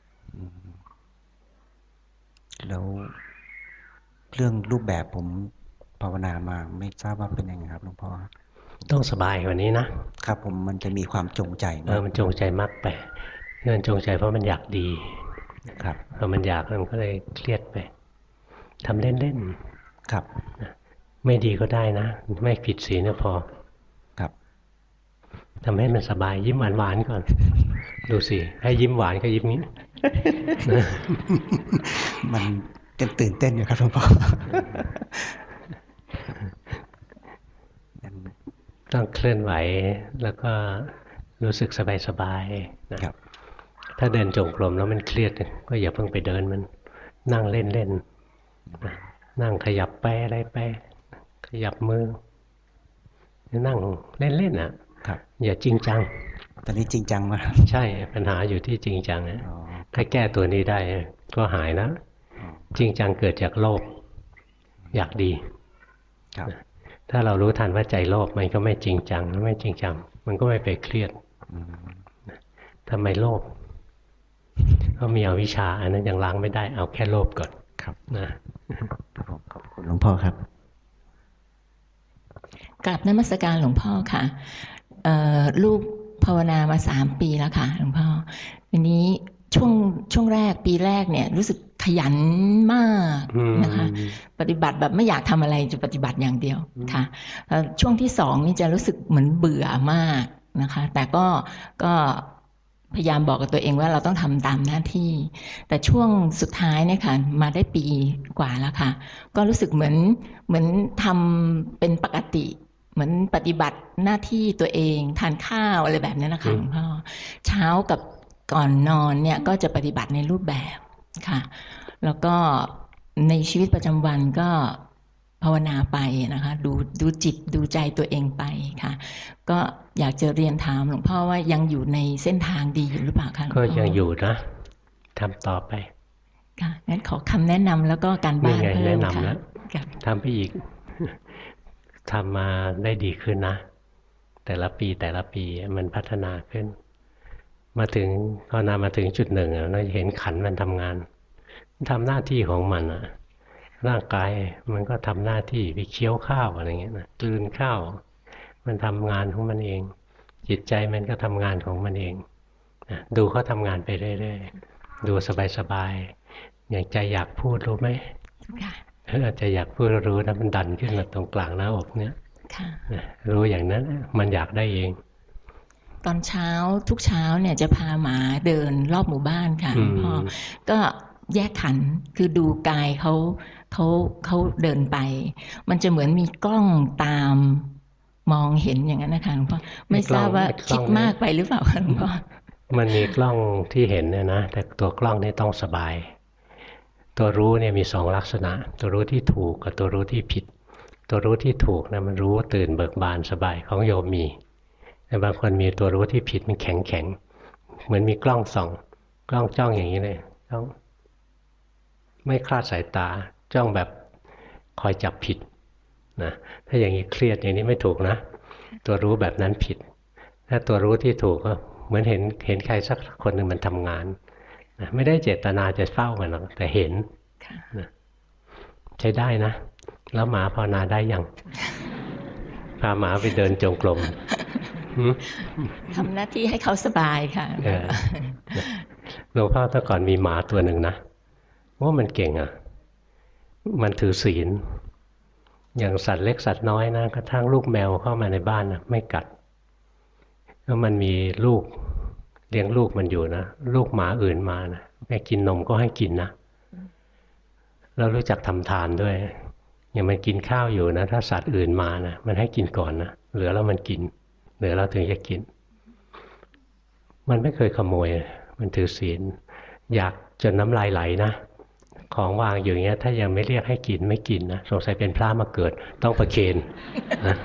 แล้วเรื่องรูปแบบผมภาวนามาไม่ทราบว่าเป็นยังไงครับหลวงพ่อต้องสบายกว่านี้นะครับผมมันจะมีความจงใจเออมันจงใจมากไปเนื่องจงใจเพราะมันอยากดีครับพอมันอยากมันก็เลยเครียดไปทำเล่นๆครับไม่ดีก็ได้นะไม่ผิดศีลก็พอครับทำให้มันสบายยิ้มหวานๆก่อนดูสิให้ยิ้มหวานก็ยิ้มนี้มันยังตื่นเต้นอยู่ครับหลวงพ่อต้องเคลื่อนไหวแล้วก็รู้สึกสบายๆนะครับถ้าเดินจงกรมแล้วมันเครียดก็อย่าเพิ่งไปเดินมันนั่งเล่นๆนั่งขยับไปอะไรไปขยับมือนั่งเล่นๆอ่ะอย่าจริงจังตอนนี้จริงจังมากใช่ปัญหาอยู่ที่จริงจังนะถ้าแก้ตัวนี้ได้ก็หายนะจริงจังเกิดจากโลภอยากดีถ้าเรารู้ทันว่าใจโลภมันก็ไม่จริงจังไม่จริงจังมันก็ไม่ไปเครียดทำไมโลภก็มีอวิชชาอันนั้นยังล้างไม่ได้เอาแค่โลภก่อนครับนะขอบคุณหลวงพ่อครับกราบนมัสการหลวงพ่อค่ะลูกภาวนามาสามปีแล้วค่ะหลวงพ่อวันนี้ช่วงช่วงแรกปีแรกเนี่ยรู้สึกขยันมากนะคะปฏิบัติแบบไม่อยากทำอะไรจะปฏิบัติอย่างเดียวค่ะช่วงที่สองนี่จะรู้สึกเหมือนเบื่อมากนะคะแต่ก็ก็พยายามบอกกับตัวเองว่าเราต้องทำตามหน้าที่แต่ช่วงสุดท้ายเนี่ยค่ะมาได้ปีกว่าแล้วค่ะก็รู้สึกเหมือนเหมือนทำเป็นปกติเหมือนปฏิบัติหน้าที่ตัวเองทานข้าวอะไรแบบนี้นะคะหลวงพ่อเช้ากับก่อนนอนเนี่ยก็จะปฏิบัติในรูปแบบค่ะแล้วก็ในชีวิตประจำวันก็ภาวนาไปนะคะดูดูจิตดูใจตัวเองไปค่ะก็อยากจะเรียนถามหลวงพ่อว่ายังอยู่ในเส้นทางดีอยู่หรือเปล่าคะก็ยังอยู่นะทำต่อไปค่ะงั้นขอคำแนะนำแล้วก็การบ้านเพิ่มค่ะทำไปอีกทำมาได้ดีขึ้นนะแต่ละปีแต่ละปีมันพัฒนาขึ้นมาถึงพอนามาถึงจุดหนึ่งเราเห็นขันมันทำงานทำหน้าที่ของมันอะร่างกายมันก็ทำหน้าที่ไปเคี้ยวข้าวอะไรเงี้ยนะกลืนข้าวมันทำงานของมันเองจิตใจมันก็ทำงานของมันเองนะดูเขาทำงานไปเรื่อยๆดูสบายๆอย่างใจอยากพูดรู้ไหมอาจจะอยากพูดรู้นะมันดันขึ้นมาตรงกลางหน้าอกเนี้ยรู้อย่างนั้นมันอยากได้เองตอนเช้าทุกเช้าเนี่ยจะพาหมาเดินรอบหมู่บ้านค่ะพ่อก็แยกขันคือดูกายเขาเขาเขาเดินไปมันจะเหมือนมีกล้องตามมองเห็นอย่างนั้นนะคะหลวงพ่อไม่ทราบว่าคิดมากไปหรือเปล่าคะหลวงพ่อมันมีกล้องที่เห็นเนี่ยนะแต่ตัวกล้องนี่ต้องสบายตัวรู้เนี่ยมีสองลักษณะตัวรู้ที่ถูกกับตัวรู้ที่ผิดตัวรู้ที่ถูกนะมันรู้ตื่นเบิกบานสบายของโยมมีแต่บางคนมีตัวรู้ที่ผิดมันแข็งแข็งเหมือนมีกล้องส่องกล้องจ้องอย่างนี้เลยจ้องไม่คลาดสายตาจ้องแบบคอยจับผิดนะถ้าอย่างนี้เครียดอย่างนี้ไม่ถูกนะตัวรู้แบบนั้นผิดถ้าตัวรู้ที่ถูกก็เหมือนเห็นเห็นใครสักคนหนึ่งมันทำงานนะไม่ได้เจตนาจะเฝ้ามันหรอกแต่เห็นนะใช้ได้นะแล้วหมาภาวนาได้ยังพาหมาไปเดินจงกรมทำหน้าที่ให้เขาสบายค่ะหลวงพ่อแต่ก่อนมีหมาตัวหนึ่งนะว่ามันเก่งอ่ะมันถือศีลอย่างสัตว์เล็กสัตว์น้อยนะกระทั่งลูกแมวเข้ามาในบ้านนะไม่กัดแล้วมันมีลูกเลี้ยงลูกมันอยู่นะลูกหมาอื่นมานะแม่กินนมก็ให้กินนะเรารู้จักทำทานด้วยอย่างมันกินข้าวอยู่นะถ้าสัตว์อื่นมานะมันให้กินก่อนนะเหลือแล้วมันกินเหลือแล้วถึงจะกินมันไม่เคยขโมยมันถือศีลอยากจนน้ำลายไหลนะของวางอยู่อย่างเงี้ยถ้ายังไม่เรียกให้กินไม่กินนะสงสัยเป็นพระมาเกิดต้องประเคนนะ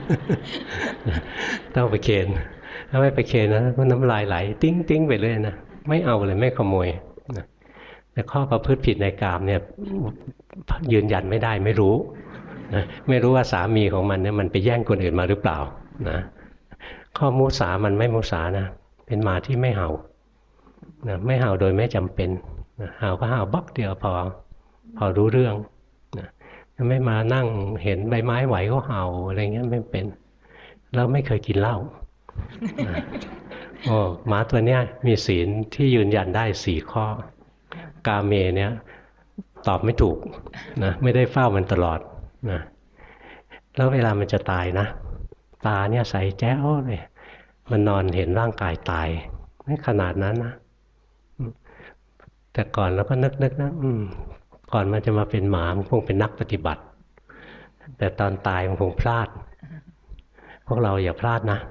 ต้องประเคนถ้าไม่ประเคนนะก็น้ำลายไหลติ้งติ้งไปเลยนะไม่เอาเลยไม่ขโมยนะแต่ข้อประพฤติผิดในกามเนี่ยยืนยันไม่ได้ไม่รู้นะไม่รู้ว่าสามีของมันเนี่ยมันไปแย่งคนอื่นมาหรือเปล่านะข้อมุสามันไม่มุสานะเป็นหมาที่ไม่เห่านะไม่เห่าโดยไม่จำเป็นนะเห่าก็เห่าบักเดียวพอพอรู้เรื่องนะไม่มานั่งเห็นใบไม้ไหวก็เห่าอะไรเงี้ยไม่เป็นแล้วไม่เคยกินเหล้านะโอ้หมาตัวเนี้ยมีศีลที่ยืนยันได้สี่ข้อกาเมเนี่ยตอบไม่ถูกนะไม่ได้เฝ้ามันตลอดนะแล้วเวลามันจะตายนะตาเนี่ยใสแจ๋วเลยมันนอนเห็นร่างกายตายไม่ขนาดนั้นนะแต่ก่อนเราก็นึกๆ น, นะอืมก่อนมันจะมาเป็นหมามันคงเป็นนักปฏิบัติแต่ตอนตายมันคงพลาดพวกเราอย่าพลาดนะ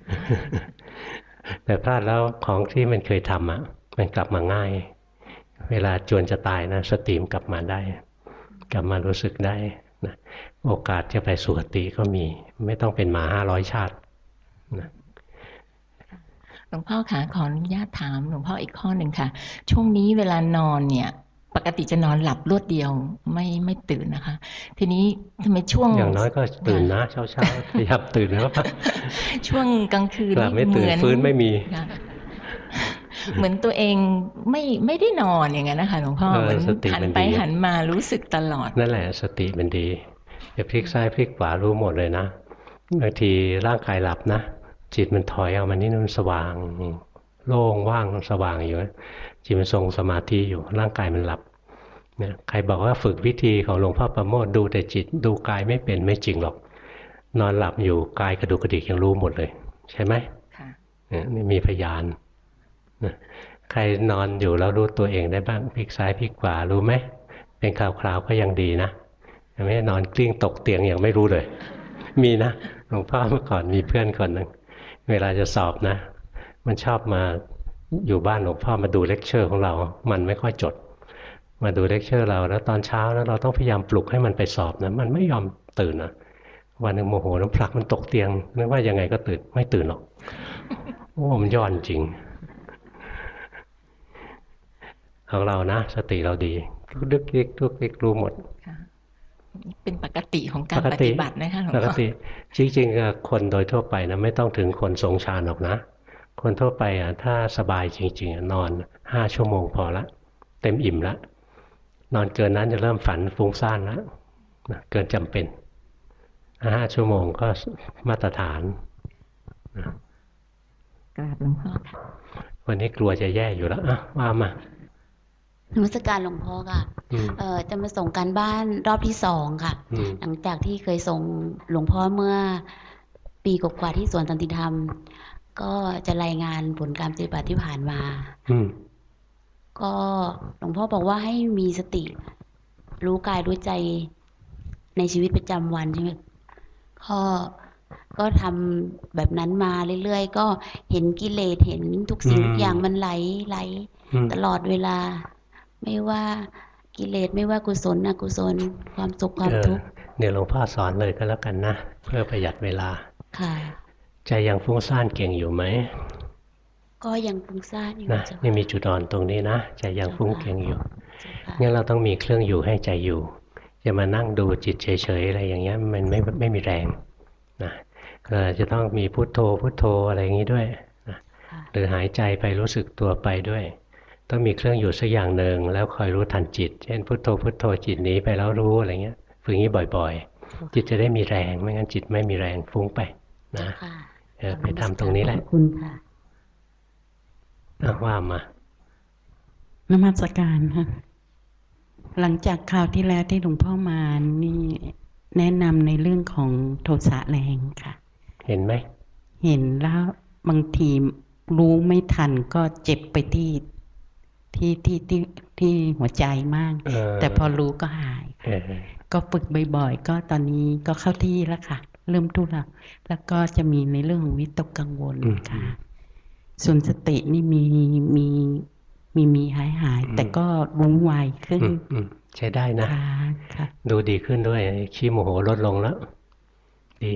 แต่พลาดแล้วของที่มันเคยทำอ่ะมันกลับมาง่ายเวลาจวนจะตายนะสติมกลับมาได้กลับมารู้สึกได้นะโอกาสจะไปสุคติก็มีไม่ต้องเป็นหมาห้าร้อยชาตินะหลวงพ่อคะขออนุญาตถามหลวงพ่ออีกข้อหนึ่งค่ะช่วงนี้เวลานอนเนี่ยปกติจะนอนหลับรวดเดียวไม่ไม่ตื่นนะคะทีนี้ทำไมช่วงอย่างน้อยก็ตื่นนะเช้าเช้าพยายามตื่นแล้วป่ะช่วงกลางคืนหลับไม่ตื่นฟื้นไม่มีเหมือนตัวเองไม่ไม่ได้นอนอย่างนั้นนะคะหลวงพ่อเหมือนหันไปหันมารู้สึกตลอดนั่นแหละสติมันดีจะพลิกซ้ายพลิกขวารู้หมดเลยนะบางทีร่างกายหลับนะจิตมันถอยออกมานี่มันสว่างโล่งว่างสว่างอยู่จิตมันทรงสมาธิอยู่ร่างกายมันหลับเนี่ยใครบอกว่าฝึกวิธีของหลวงพ่อประโมทดูแต่จิตดูกายไม่เป็นไม่จริงหรอกนอนหลับอยู่กายกระดูกกระดิกยังรู้หมดเลยใช่ไหมค่ะนี่มีพยานใครนอนอยู่แล้วรู้ตัวเองได้บ้างพลิกซ้ายพลิกขวารู้ไหมเป็นคราวๆก็ยังดีนะไม่นอนกลิ้งตกเตียงยังไม่รู้เลยมีนะหลวงพ่อเมื่อก่อนมีเพื่อนคนหนึ่งเวลาจะสอบนะมันชอบมาอยู่บ้านหลวงพ่อมาดูเลคเชอร์ของเรามันไม่ค่อยจดมาดูเลคเชอร์เราแล้วตอนเช้านะเราต้องพยายามปลุกให้มันไปสอบนะมันไม่ยอมตื่นนะวันหนึ่งโมโหน้ำผลักมันตกเตียงนึกว่ายังไงก็ตื่นไม่ตื่นหรอกโอ้มันย้อนจริงของเรานะสติเราดีทุกดึกเล็กทุกเล็กรู้หมดเป็นปกติของการปฏิบัตินะคะหลวงพ่อปกติจริงๆคนโดยทั่วไปนะไม่ต้องถึงคนทรงฌานหรอกนะคนทั่วไปอ่ะถ้าสบายจริงๆนอนห้าชั่วโมงพอละเต็มอิ่มละนอนเกินนั้นจะเริ่มฝันฟุ้งซ่านแล้วเกินจำเป็นห้าชั่วโมงก็มาตรฐานกราบหลวงพ่อค่ะวันนี้กลัวจะแย่อยู่แล้วอ่ะว่ามานมัสการหลวงพ่อค่ะเอ่อจะมาส่งการบ้านรอบที่สองค่ะหลังจากที่เคยส่งหลวงพ่อเมื่อปีกว่าที่สวนสันติธรรมก็จะรายงานผลการปฏิบัติที่ผ่านมาก็หลวงพ่อบอกว่าให้มีสติรู้กายรู้ใจในชีวิตประจำวันใช่ไหมก็ก็ทำแบบนั้นมาเรื่อยๆก็เห็นกิเลสเห็นทุกสิ่งทุกอย่างมันไหลไหลตลอดเวลาไม่ว่ากิเลสไม่ว่ากุศลอกุศลความสุขความทุกข์เดี๋ยวหลวงพ่อสอนเลยก็แล้วกันนะเพื่อประหยัดเวลาค่ะใจยังฟุ้งซ่านเก่งอยู่ไหมก็ยังฟุ้งซ่านอยู่นะนี่มีจุดอ่อนตรงนี้นะใจยังฟุ้งเก่งอยู่งั้นเราต้องมีเครื่องอยู่ให้ใจอยู่จะมานั่งดูจิตเฉยๆอะไรอย่างเงี้ยมันไม่ไม่มีแรงนะเราจะต้องมีพุทโธพุทโธอะไรอย่างนี้ด้วยนะหรือหายใจไปรู้สึกตัวไปด้วยต้องมีเครื่องอยู่สักอย่างหนึ่งแล้วคอยรู้ทันจิตเช่นพุทโธพุทโธจิตหนีไปแล้วรู้อะไรเงี้ยฝึกอย่างนี้บ่อยๆจิตจะได้มีแรงไม่งั้นจิตไม่มีแรงฟุ้งไปนะไปทำตรงนี้แหละคุณค่ะว่ามานมัสการค่ะหลังจากคราวที่แล้วที่หลวงพ่อมานี่แนะนำในเรื่องของโทสะแรงค่ะเห็นไหมเห็นแล้วบางทีรู้ไม่ทันก็เจ็บไปที่ที่ที่ที่ที่หัวใจมากแต่พอรู้ก็หายก็ฝึกบ่อยๆก็ตอนนี้ก็เข้าที่แล้วค่ะเริ่มทุแล้วแล้วก็จะมีในเรื่องของวิตกกังวลค่ะส่วนสตินี่มีมีมีมีหายหายแต่ก็รู้ไวขึ้นใช้ได้นะดูดีขึ้นด้วยขี้โมโหลดลงแล้วดี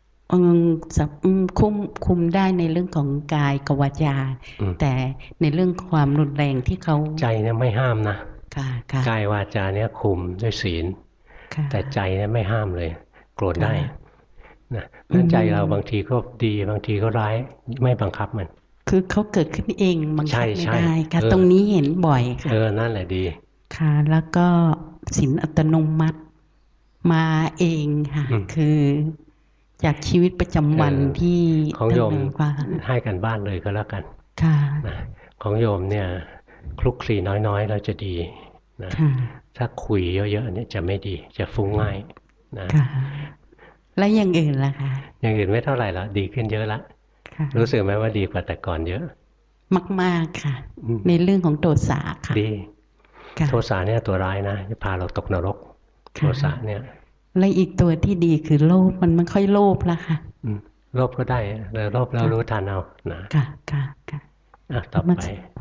คุมคุมได้ในเรื่องของกายกับวาจาแต่ในเรื่องความรุนแรงที่เขาใจเนี่ยไม่ห้ามนะกายวาจาเนี่ยคุมด้วยศีลแต่ใจเนี่ยไม่ห้ามเลยโกรธได้นะนั้นใจเราบางทีก็ดีบางทีก็ร้ายไม่บังคับมันคือเขาเกิดขึ้นเองบังคับไม่ได้ค่ะตรงนี้เห็นบ่อยค่ะเออนั่นแหละดีค่ะแล้วก็ศีลอัตโนมัติมาเองค่ะคือจากชีวิตประจำวันที่ของโยมให้กันบ้านเลยก็แล้วกันนะของโยมเนี่ยคลุกคลีน้อยๆเราจะดีนะถ้าคุยเยอะๆเนี่ยจะไม่ดีจะฟุ้งง่ายนะแล้วอย่างอื่นล่ะคะอย่างอื่นไม่เท่าไหร่แล้วดีขึ้นเยอะละรู้สึกไหมว่าดีกว่าแต่ก่อนเยอะมากๆค่ะในเรื่องของโทสะค่ะดีโทสะเนี่ยตัวร้ายนะจะพาเราตกนรกโทสะเนี่ยและอีกตัวที่ดีคือโลภมันไม่ค่อยโลภแล้วค่ะโลภก็ได้แต่โลภแล้วรู้ทันเอานะค่ะค่ะค่ะอ่ะต่อไป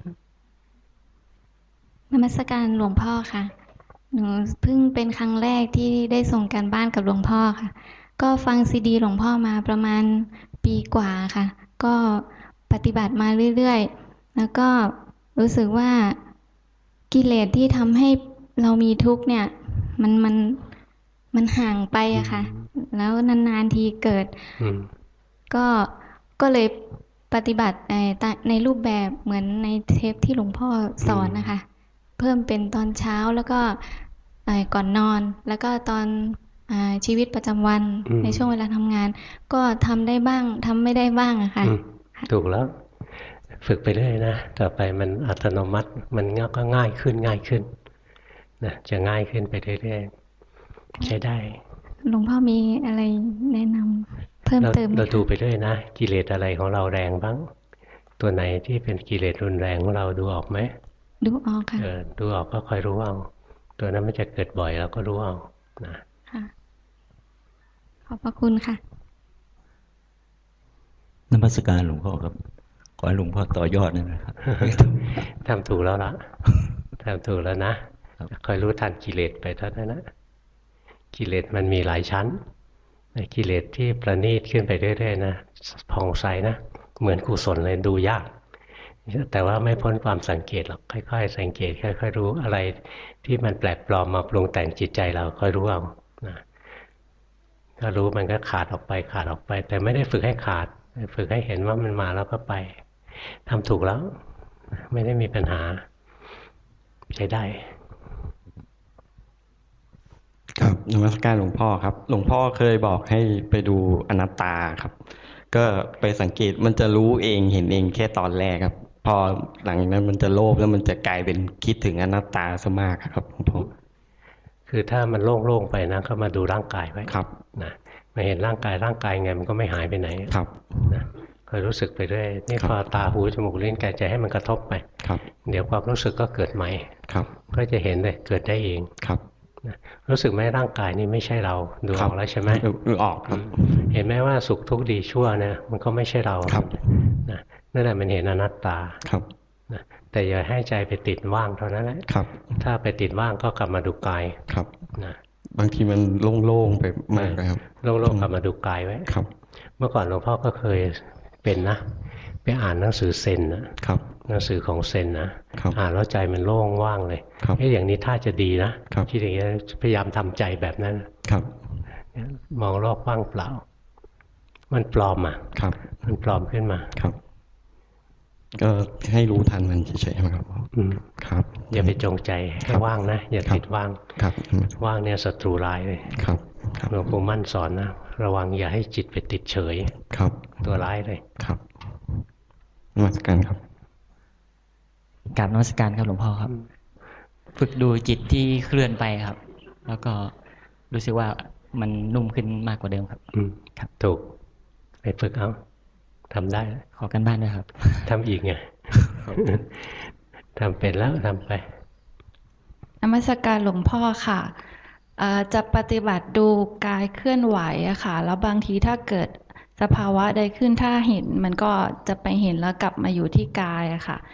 นมัสการหลวงพ่อค่ะหนูเพิ่งเป็นครั้งแรกที่ได้ส่งการบ้านกับหลวงพ่อค่ะก็ฟังซีดีหลวงพ่อมาประมาณปีกว่าค่ะก็ปฏิบัติมาเรื่อยๆแล้วก็รู้สึกว่ากิเลสที่ทำให้เรามีทุกข์เนี่ยมันมันมันห่างไปอะค่ะแล้วนานๆทีเกิดก็ก็เลยปฏิบัติในในรูปแบบเหมือนในเทปที่หลวงพ่อสอนนะคะเพิ่มเป็นตอนเช้าแล้วก็ก่อนนอนแล้วก็ตอนชีวิตประจำวันในช่วงเวลาทำงานก็ทำได้บ้างทำไม่ได้บ้างอะค่ะถูกแล้วฝึกไปเรื่อยนะต่อไปมันอัตโนมัติมันก็ง่ายขึ้นง่ายขึ้นนะจะง่ายขึ้นไปเรื่อยๆใช้ได้หลวงพ่อมีอะไรแนะนำเพิ่มเติมเราดูไปเรื่อยนะกิเลสอะไรของเราแรงบ้างตัวไหนที่เป็นกิเลสรุนแรงของเราดูออกไหมดูออกค่ะเออดูออกก็ค่อยรู้เอาตัวนั้นมันจะเกิดบ่อยเราก็รู้เอานะค่ะขอบพระคุณค่ะนมัสการหลวงพ่อครับขอให้หลวงพ่อต่อยอดนะครับทำถูกแล้วล่ะทำถูกแล้วนะคอยรู้ทันกิเลสไปเท่านั้นนะกิเลสมันมีหลายชั้นกิเลสที่ประณีตขึ้นไปเรื่อยๆนะผ่องใสนะเหมือนกุศลเลยดูยากแต่ว่าไม่พ้นความสังเกตหรอกค่อยๆสังเกตค่อยๆรู้อะไรที่มันแปลกปลอมมาปรุงแต่งจิตใจเราค่อยรู้เอานะถ้ารู้มันก็ขาดออกไปขาดออกไปแต่ไม่ได้ฝึกให้ขาดฝึกให้เห็นว่ามันมาแล้วก็ไปทำถูกแล้วไม่ได้มีปัญหาใช้ได้ครับนมัสการหลวงพ่อครับหลวงพ่อเคยบอกให้ไปดูอนัตตาครับก็ไปสังเกตมันจะรู้เองเห็นเองแค่ตอนแรกครับพอหลังนั้นมันจะโลภแล้วมันจะกลายเป็นคิดถึงอนัตตาซะมากครับหลวงพ่อคือถ้ามันโล่งๆไปนะก็มาดูร่างกายไว้ครับนะมาเห็นร่างกายร่างกายไงมันก็ไม่หายไปไหนครับนะคอยรู้สึกไปเรื่อยนี่พอตาหูจมูกลิ้นกายใจให้มันกระทบไปครับเดี๋ยวความรู้สึกก็เกิดใหม่ครับก็จะเห็นเลยเกิดได้เองครับรู้สึกไหมร่างกายนี้ไม่ใช่เราดูออกแล้วใช่ไหมดูออกครับเห็นไหมว่าสุขทุกข์ดีชั่วนะมันก็ไม่ใช่เราครับนะนั่นแหละมันเห็นอนัตตาครับนะแต่อย่าให้ใจไปติดว่างเท่านั้นแหละครับถ้าไปติดว่างก็กลับมาดูกายครับนะบางทีมันโล่งๆไปมากครับโล่งๆกลับมาดูกายไว้ครับเมื่อก่อนหลวงพ่อก็เคยเป็นนะไปอ่านหนังสือเซนนะครับหนังสือของเซนนะอ่านแล้วใจมันโล่งว่างเลยเอ๊ะอย่างนี้ท่าจะดีนะคิดอย่างนี้พยายามทำใจแบบนั้นครับมองโลกว่างเปล่ามันปลอมอ่ะครับมันปลอมขึ้นมาครับก็ให้รู้ทันมันเฉยๆครับอืมครับอย่าไปจงใจให้ว่างนะอย่าติดว่างครับว่างเนี่ยศัตรูร้ายเลยครับหลวงปู่มั่นสอนนะระวังอย่าให้จิตไปติดเฉยครับตัวร้ายเลยครับนมัสการครับกราบนมัสการครับหลวงพ่อครับฝึกดูจิตที่เคลื่อนไปครับแล้วก็รู้สึกว่ามันนุ่มขึ้นมากกว่าเดิมครับอืมครับถูกไปฝึกเอาทำได้ขอกันบ้านด้วยครับทำอีกไงทำเป็นแล้วทำไปนมัสการหลวงพ่อค่ะจะปฏิบัติดูกายเคลื่อนไหวอะค่ะแล้วบางทีถ้าเกิดสภาวะใดขึ้นถ้าเห็นมันก็จะไปเห็นแล้วกลับมาอยู่ที่กายอะค่ะ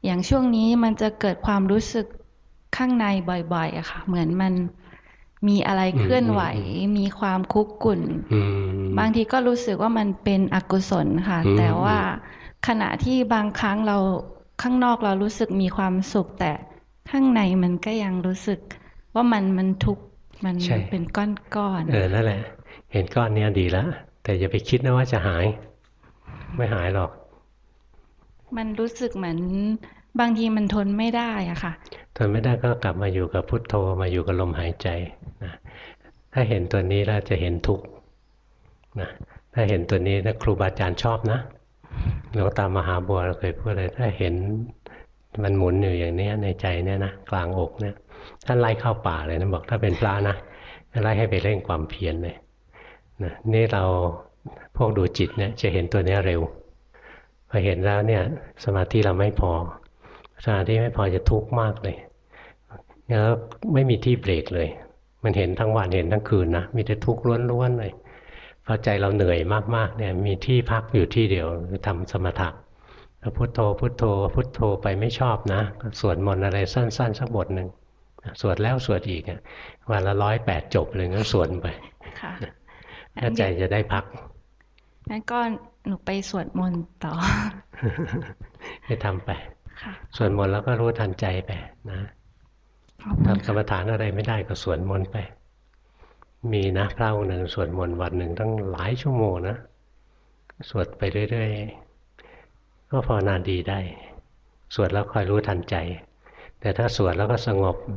อย่างช่วงนี้มันจะเกิดความรู้สึกข้างในบ่อยๆอะค่ะเหมือนมันมีอะไรเคลื่อนไหวมีความคุกกุ่นบางทีก็รู้สึกว่ามันเป็นอกุศลค่ะแต่ว่าขณะที่บางครั้งเราข้างนอกเรารู้สึกมีความสุขแต่ข้างในมันก็ยังรู้สึกว่ามันมันทุกข์มันเป็นก้อนๆเออนั่นแหละเห็นก้อนนี้ดีแล้วแต่อย่าไปคิดนะว่าจะหายไม่หายหรอกมันรู้สึกเหมือนบางทีมันทนไม่ได้อะค่ะทนไม่ได้ก็กลับมาอยู่กับพุทโธมาอยู่กับลมหายใจนะถ้าเห็นตัวนี้แล้วจะเห็นทุกข์นะถ้าเห็นตัวนี้นะครูบาอาจารย์ชอบนะหลวงตามหาบัวเราเคยพูดเลยถ้าเห็นมันหมุนอยู่อย่างนี้ในใจเนี่ยนะกลางอกเนี่ยท่านไล่เข้าป่าเลยนะบอกถ้าเป็นพระนะไล่ให้ไปเร่งความเพียรเลยนะนี่เราพวกดูจิตเนี่ยจะเห็นตัวนี้เร็วพอเห็นแล้วเนี่ยสมาธิเราไม่พอสมาธิไม่พอจะทุกข์มากเลยแล้วไม่มีที่เบรกเลยมันเห็นทั้งวันเห็นทั้งคืนนะมีแต่ทุกข์ล้วนๆเลยพอใจเราเหนื่อยมากๆเนี่ยมีที่พักอยู่ที่เดียวคือทำสมถะพุทโธพุทโธพุทโธไปไม่ชอบนะสวดมนต์อะไรสั้นๆสักบทหนึ่งสวดแล้วสวดอีกวันละร้อยแปดจบเลยก็สวดไปถ้าใจจะได้พักงั้นก็หนูไปสวดมนต์ต่อไปทำไปสวดมนต์แล้วก็รู้ทันใจไปนะทำกรรมฐานอะไรไม่ได้ก็สวดมนต์ไปมีนะพระองค์หนึ่งสวดมนต์วันหนึ่งตั้งหลายชั่วโมงนะสวดไปเรื่อยๆก็ภาวนาดีได้สวดแล้วคอยรู้ทันใจแต่ถ้าสวดแล้วก็สงบ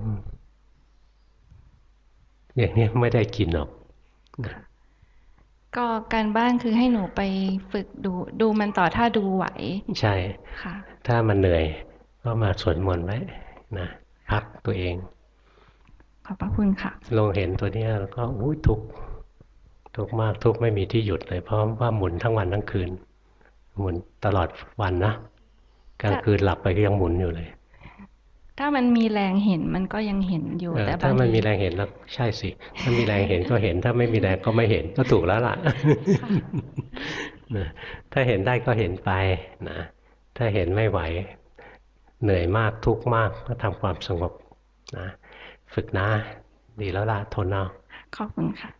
อย่างนี้ไม่ได้กินหรอกก็การบ้านคือให้หนูไปฝึกดูดูมันต่อถ้าดูไหวใช่ค่ะถ้ามันเหนื่อยก็มาสวดมนต์ไว้นะพักตัวเองขอบพระคุณค่ะลงเห็นตัวนี้แล้วก็อุ้ยทุกข์ทุกข์มากทุกข์ไม่มีที่หยุดเลยเพราะว่าหมุนทั้งวันทั้งคืนหมุนตลอดวันนะกลางคืนหลับไปก็ยังหมุนอยู่เลยถ้ามันมีแรงเห็นมันก็ยังเห็นอยู่แต่ถ้ามันมีแรงเห็นแล้วใช่สิถ้ามีแรงเห็นก็เห็นถ้าไม่มีแรงก็ไม่เห็นก็ถูกแล้วล่ะถ้าเห็นได้ก็เห็นไปนะถ้าเห็นไม่ไหวเหนื่อยมากทุกข์มากก็ทำความสงบนะฝึกนะดีแล้วล่ะทนเอาขอบคุณค่ะ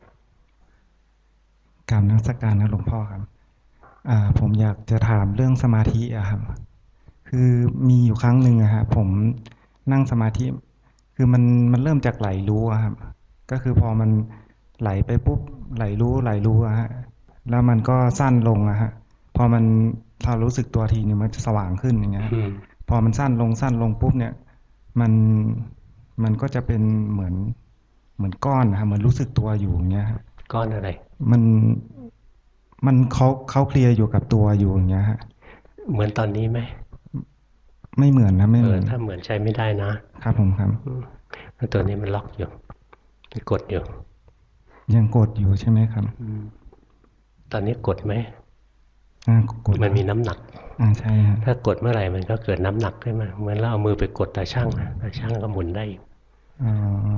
กราบนมัสการนะหลวงพ่อครับอ่าผมอยากจะถามเรื่องสมาธิอะครับคือมีอยู่ครั้งหนึ่งอะครับผมนั่งสมาธิคือมันมันเริ่มจากไหลรู้อะครับก็คือพอมันไหลไปปุ๊บไหลรู้ไหลรู้อะฮะแล้วมันก็สั้นลงอะฮะพอมันถ้ารู้สึกตัวทีนึงมันจะสว่างขึ้นอย่างเงี้ยพอมันสั้นลงสั้นลงปุ๊บเนี่ยมันมันก็จะเป็นเหมือนเหมือนก้อนนะครับเหมือนรู้สึกตัวอยู่อย่างเงี้ยก้อนอะไรมันมันเขาเขาเคลียร์อยู่กับตัวอยู่อย่างเงี้ยฮะเหมือนตอนนี้ไหมไม่เหมือนนะไม่เหมือนถ้าเหมือนใช้ไม่ได้นะครับผมครับตัวนี้มันล็อกอยู่มันกดอยู่ยังกดอยู่ใช่ไหมครับตอนนี้กดไหมมันมีน้ำหนักอ่าใช่ถ้ากดเมื่อไหร่มันก็เกิดน้ำหนักขึ้นมาเหมือนเราเอามือไปกดตาช่างตาช่างก็หมุนได้อ๋อ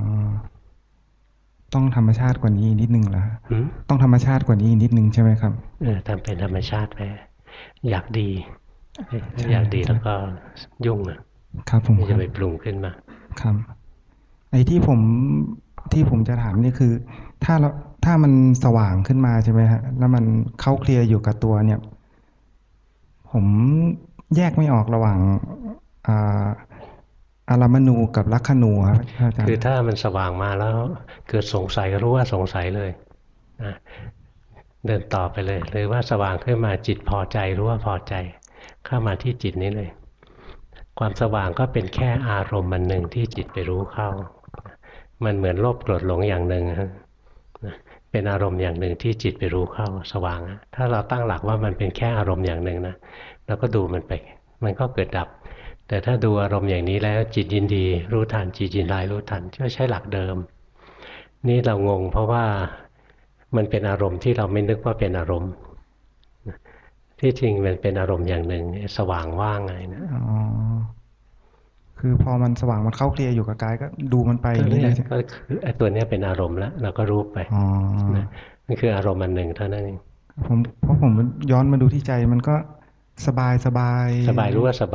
ต้องธรรมชาติกว่านี้นิดนึงเหรอต้องธรรมชาติกว่านี้นิดนึงใช่ไหมครับเออทำเป็นธรรมชาติไปอยากดีอยากดีแล้วก็ยุ่งอ่ะครับผมจะไปปรุงขึ้นมาครับไอ้ที่ผมที่ผมจะถามนี่คือถ้าเราถ้ามันสว่างขึ้นมาใช่ไหมฮะแล้วมันเข้าเคลียร์อยู่กับตัวเนี่ยผมแยกไม่ออกระหว่างอ่าอารามณูกับลักขณูครับอาจารย์คือถ้ามันสว่างมาแล้วเกิดสงสัยก็รู้ว่าสงสัยเลยนะเดินต่อไปเลยหรือว่าสว่างขึ้นมาจิตพอใจรู้ว่าพอใจเข้ามาที่จิตนี้เลยความสว่างก็เป็นแค่อารมณ์มันหนึ่งที่จิตไปรู้เข้ามันเหมือนโลภโกรธหลงอย่างหนึ่งเป็นอารมณ์อย่างหนึ่งที่จิตไปรู้เข้าสว่างถ้าเราตั้งหลักว่ามันเป็นแค่อารมณ์อย่างหนึ่งนะเราก็ดูมันไปมันก็เกิดดับแต่ถ้าดูอารมณ์อย่างนี้แล้วจิตยินดีรู้ทันจิตยินร้ายรู้ทันก็ใช้หลักเดิมนี่เรางงเพราะว่ามันเป็นอารมณ์ที่เราไม่นึกว่าเป็นอารมณ์ที่จริงมันเป็นอารมณ์อย่างหนึ่งสว่างว่างไงนะอ๋อคือพอมันสว่างมันเข้าเคลียร์อยู่กับกายก็ดูมันไปนี่เลยก็คือไอ้ตัวนี้เป็นอารมณ์แล้วเราก็รู้ไปอ๋อนี่คืออารมณ์อันหนึ่งเท่านั้นเองผมเพราะผมย้อนมาดูที่ใจมันก็สบายสบายสบายรู้ว่าสบาย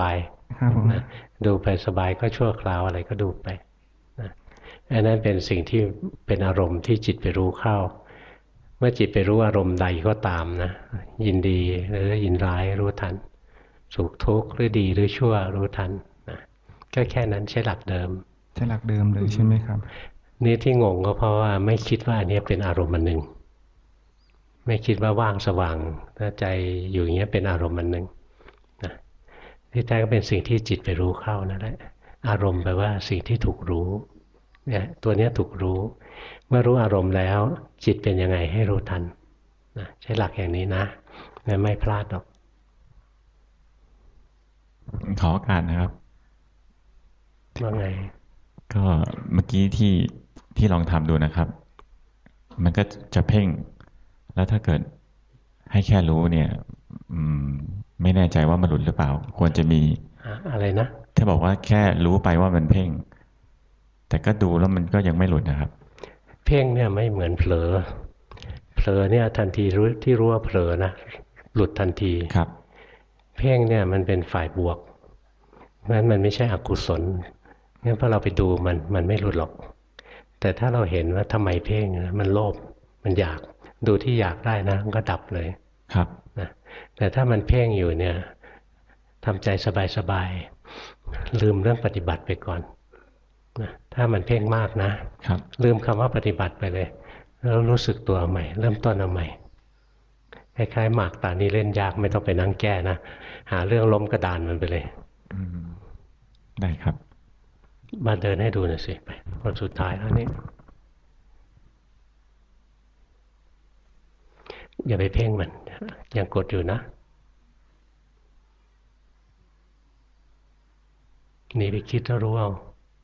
ครับผมนะดูไปสบายก็ชั่วคราวอะไรก็ดูไปนะอันนั้นเป็นสิ่งที่เป็นอารมณ์ที่จิตไปรู้เข้าเมื่อจิตไปรู้อารมณ์ใดก็ตามนะยินดีหรือยินร้ายรู้ทันสุขทุกข์หรือดีหรือชั่วรู้ทันนะก็แค่นั้นใช้หลักเดิมใช้หลักเดิมเลยใช่ไหมครับนี่ที่งงก็เพราะว่าไม่คิดว่าอันนี้เป็นอารมณ์อันหนึ่งไม่คิดว่าว่างสว่างถ้าใจอยู่อย่างเงี้ยเป็นอารมณ์อันหนึ่งนะที่แท้ก็เป็นสิ่งที่จิตไปรู้เข้านั่นแหละอารมณ์แปลว่าสิ่งที่ถูกรู้เนี่ยตัวนี้ถูกรู้เมื่อรู้อารมณ์แล้วจิตเป็นยังไงให้รู้ทันนะใช้หลักอย่างนี้นะไม่พลาดหรอกขอโอกาสนะครับว่าไงก็เมื่อกี้ที่ที่ลองทำดูนะครับมันก็จะเพ่งแล้วถ้าเกิดให้แค่รู้เนี่ยไม่แน่ใจว่ามันหลุดหรือเปล่าควรจะมีอะไรนะถ้าบอกว่าแค่รู้ไปว่ามันเพ่งแต่ก็ดูแล้วมันก็ยังไม่หลุดนะครับเพ่งเนี่ยไม่เหมือนเผลอเผลอเนี่ยทันทีรู้ที่รู้ว่าเผลอนะหลุดทันทีครับเพ่งเนี่ยมันเป็นฝ่ายบวกเพราะฉะนั้นมันไม่ใช่อกุศลงั้นพอเราไปดูมันมันไม่หลุดหรอกแต่ถ้าเราเห็นว่าทำไมเพ่งมันโลภมันอยากดูที่อยากได้นะมันก็ดับเลยครับนะแต่ถ้ามันเพ่งอยู่เนี่ยทำใจสบายๆลืมเรื่องปฏิบัติไปก่อนนะถ้ามันเพ่งมากนะครับลืมคำว่าปฏิบัติไปเลยแล้วรู้สึกตัวใหม่เริ่มต้นเอาใหม่คล้ายๆหมากตานี้เล่นยากไม่ต้องไปนั่งแก้นะหาเรื่องล้มกระดานมันไปเลยได้ครับมาเดินให้ดูหน่อยสิไปคนสุดท้ายแล้วนี่อย่าไปเพ่งมันยังกดอยู่นะหนีไปคิดแล้วรู้เอา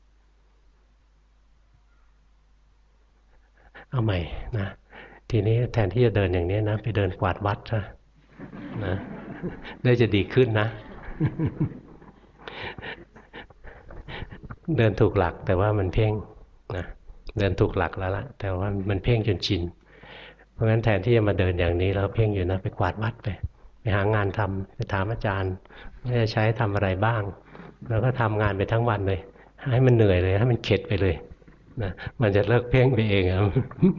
เอาใหม่นะทีนี้แทนที่จะเดินอย่างนี้นะไปเดินกวาดวัดซะนะได้จะดีขึ้นนะเดินถูกหลักแต่ว่ามันเพ่งนะเดินถูกหลักแล้วล่ะแต่ว่ามันเพ่งจนชินเพราะงั้นแทนที่จะมาเดินอย่างนี้แล้วเพ่งอยู่นะไปกวาดวัดไปไปหางานทำไปถามอาจารย์ว่าจะใช้ทำอะไรบ้างแล้วก็ทำงานไปทั้งวันเลยให้มันเหนื่อยเลยให้มันเข็ดไปเลยนะมันจะเลิกเพ่งไปเองครับ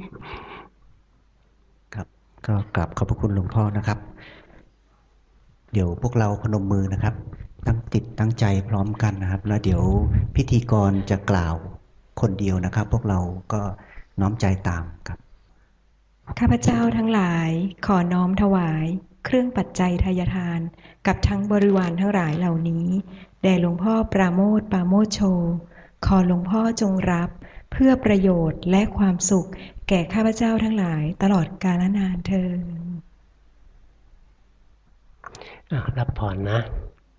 ครับก็กราบขอบพระคุณหลวงพ่อนะครับเดี๋ยวพวกเราพนมมือนะครับตั้งจิตตั้งใจพร้อมกันนะครับแล้วเดี๋ยวพิธีกรจะกล่าวคนเดียวนะครับพวกเราก็น้อมใจตามครับข้าพเจ้าทั้งหลายขอน้อมถวายเครื่องปัจจัยทายทานกับทั้งบริวารทั้งหลายเหล่านี้แด่หลวงพ่อปราโมทย์ปราโมชโชขอหลวงพ่อจงรับเพื่อประโยชน์และความสุขแก่ข้าพเจ้าทั้งหลายตลอดกาลนานเทอญรับพรนะ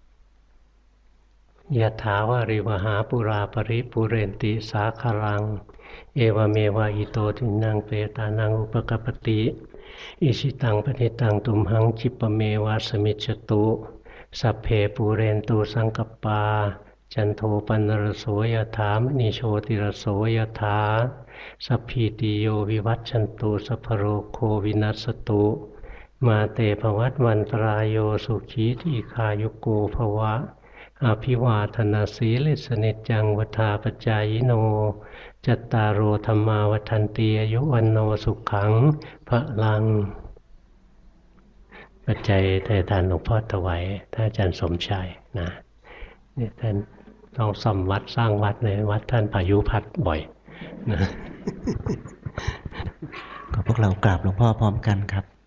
ยะถาวาริวหาปุราปริปุเรนติสาคารังเอวเมวะอิโตทินังเปตานังอุปกปติอิชิตังปฏิตังตุมหังคิปเมวะสมิจฉตุสัพเพปูเรนตุสังกปาจันโทปนรโสยถามณิโชติรโสยถาสัพพิติโยวิวัชชันตุสัพพโรโควินัสตุมาเตภวัตวันตรายโยสุขีทีคายุโกภวะอภิวาทนาสีลิสนิจังวทาปจายโนจัตตารโอธรรมาวัฏันติอายุวันโนสุขังพระลังปัจจัยแต่ทานหลวงพ่อถวายท่านอาจารย์สมชายนะเนี่ยท่านต้องซ่อมวัดสร้างวัดเลยวัดท่านพายุพัดบ่อยนะก็พวกเรากราบหลวงพ่อพร้อมกันครับ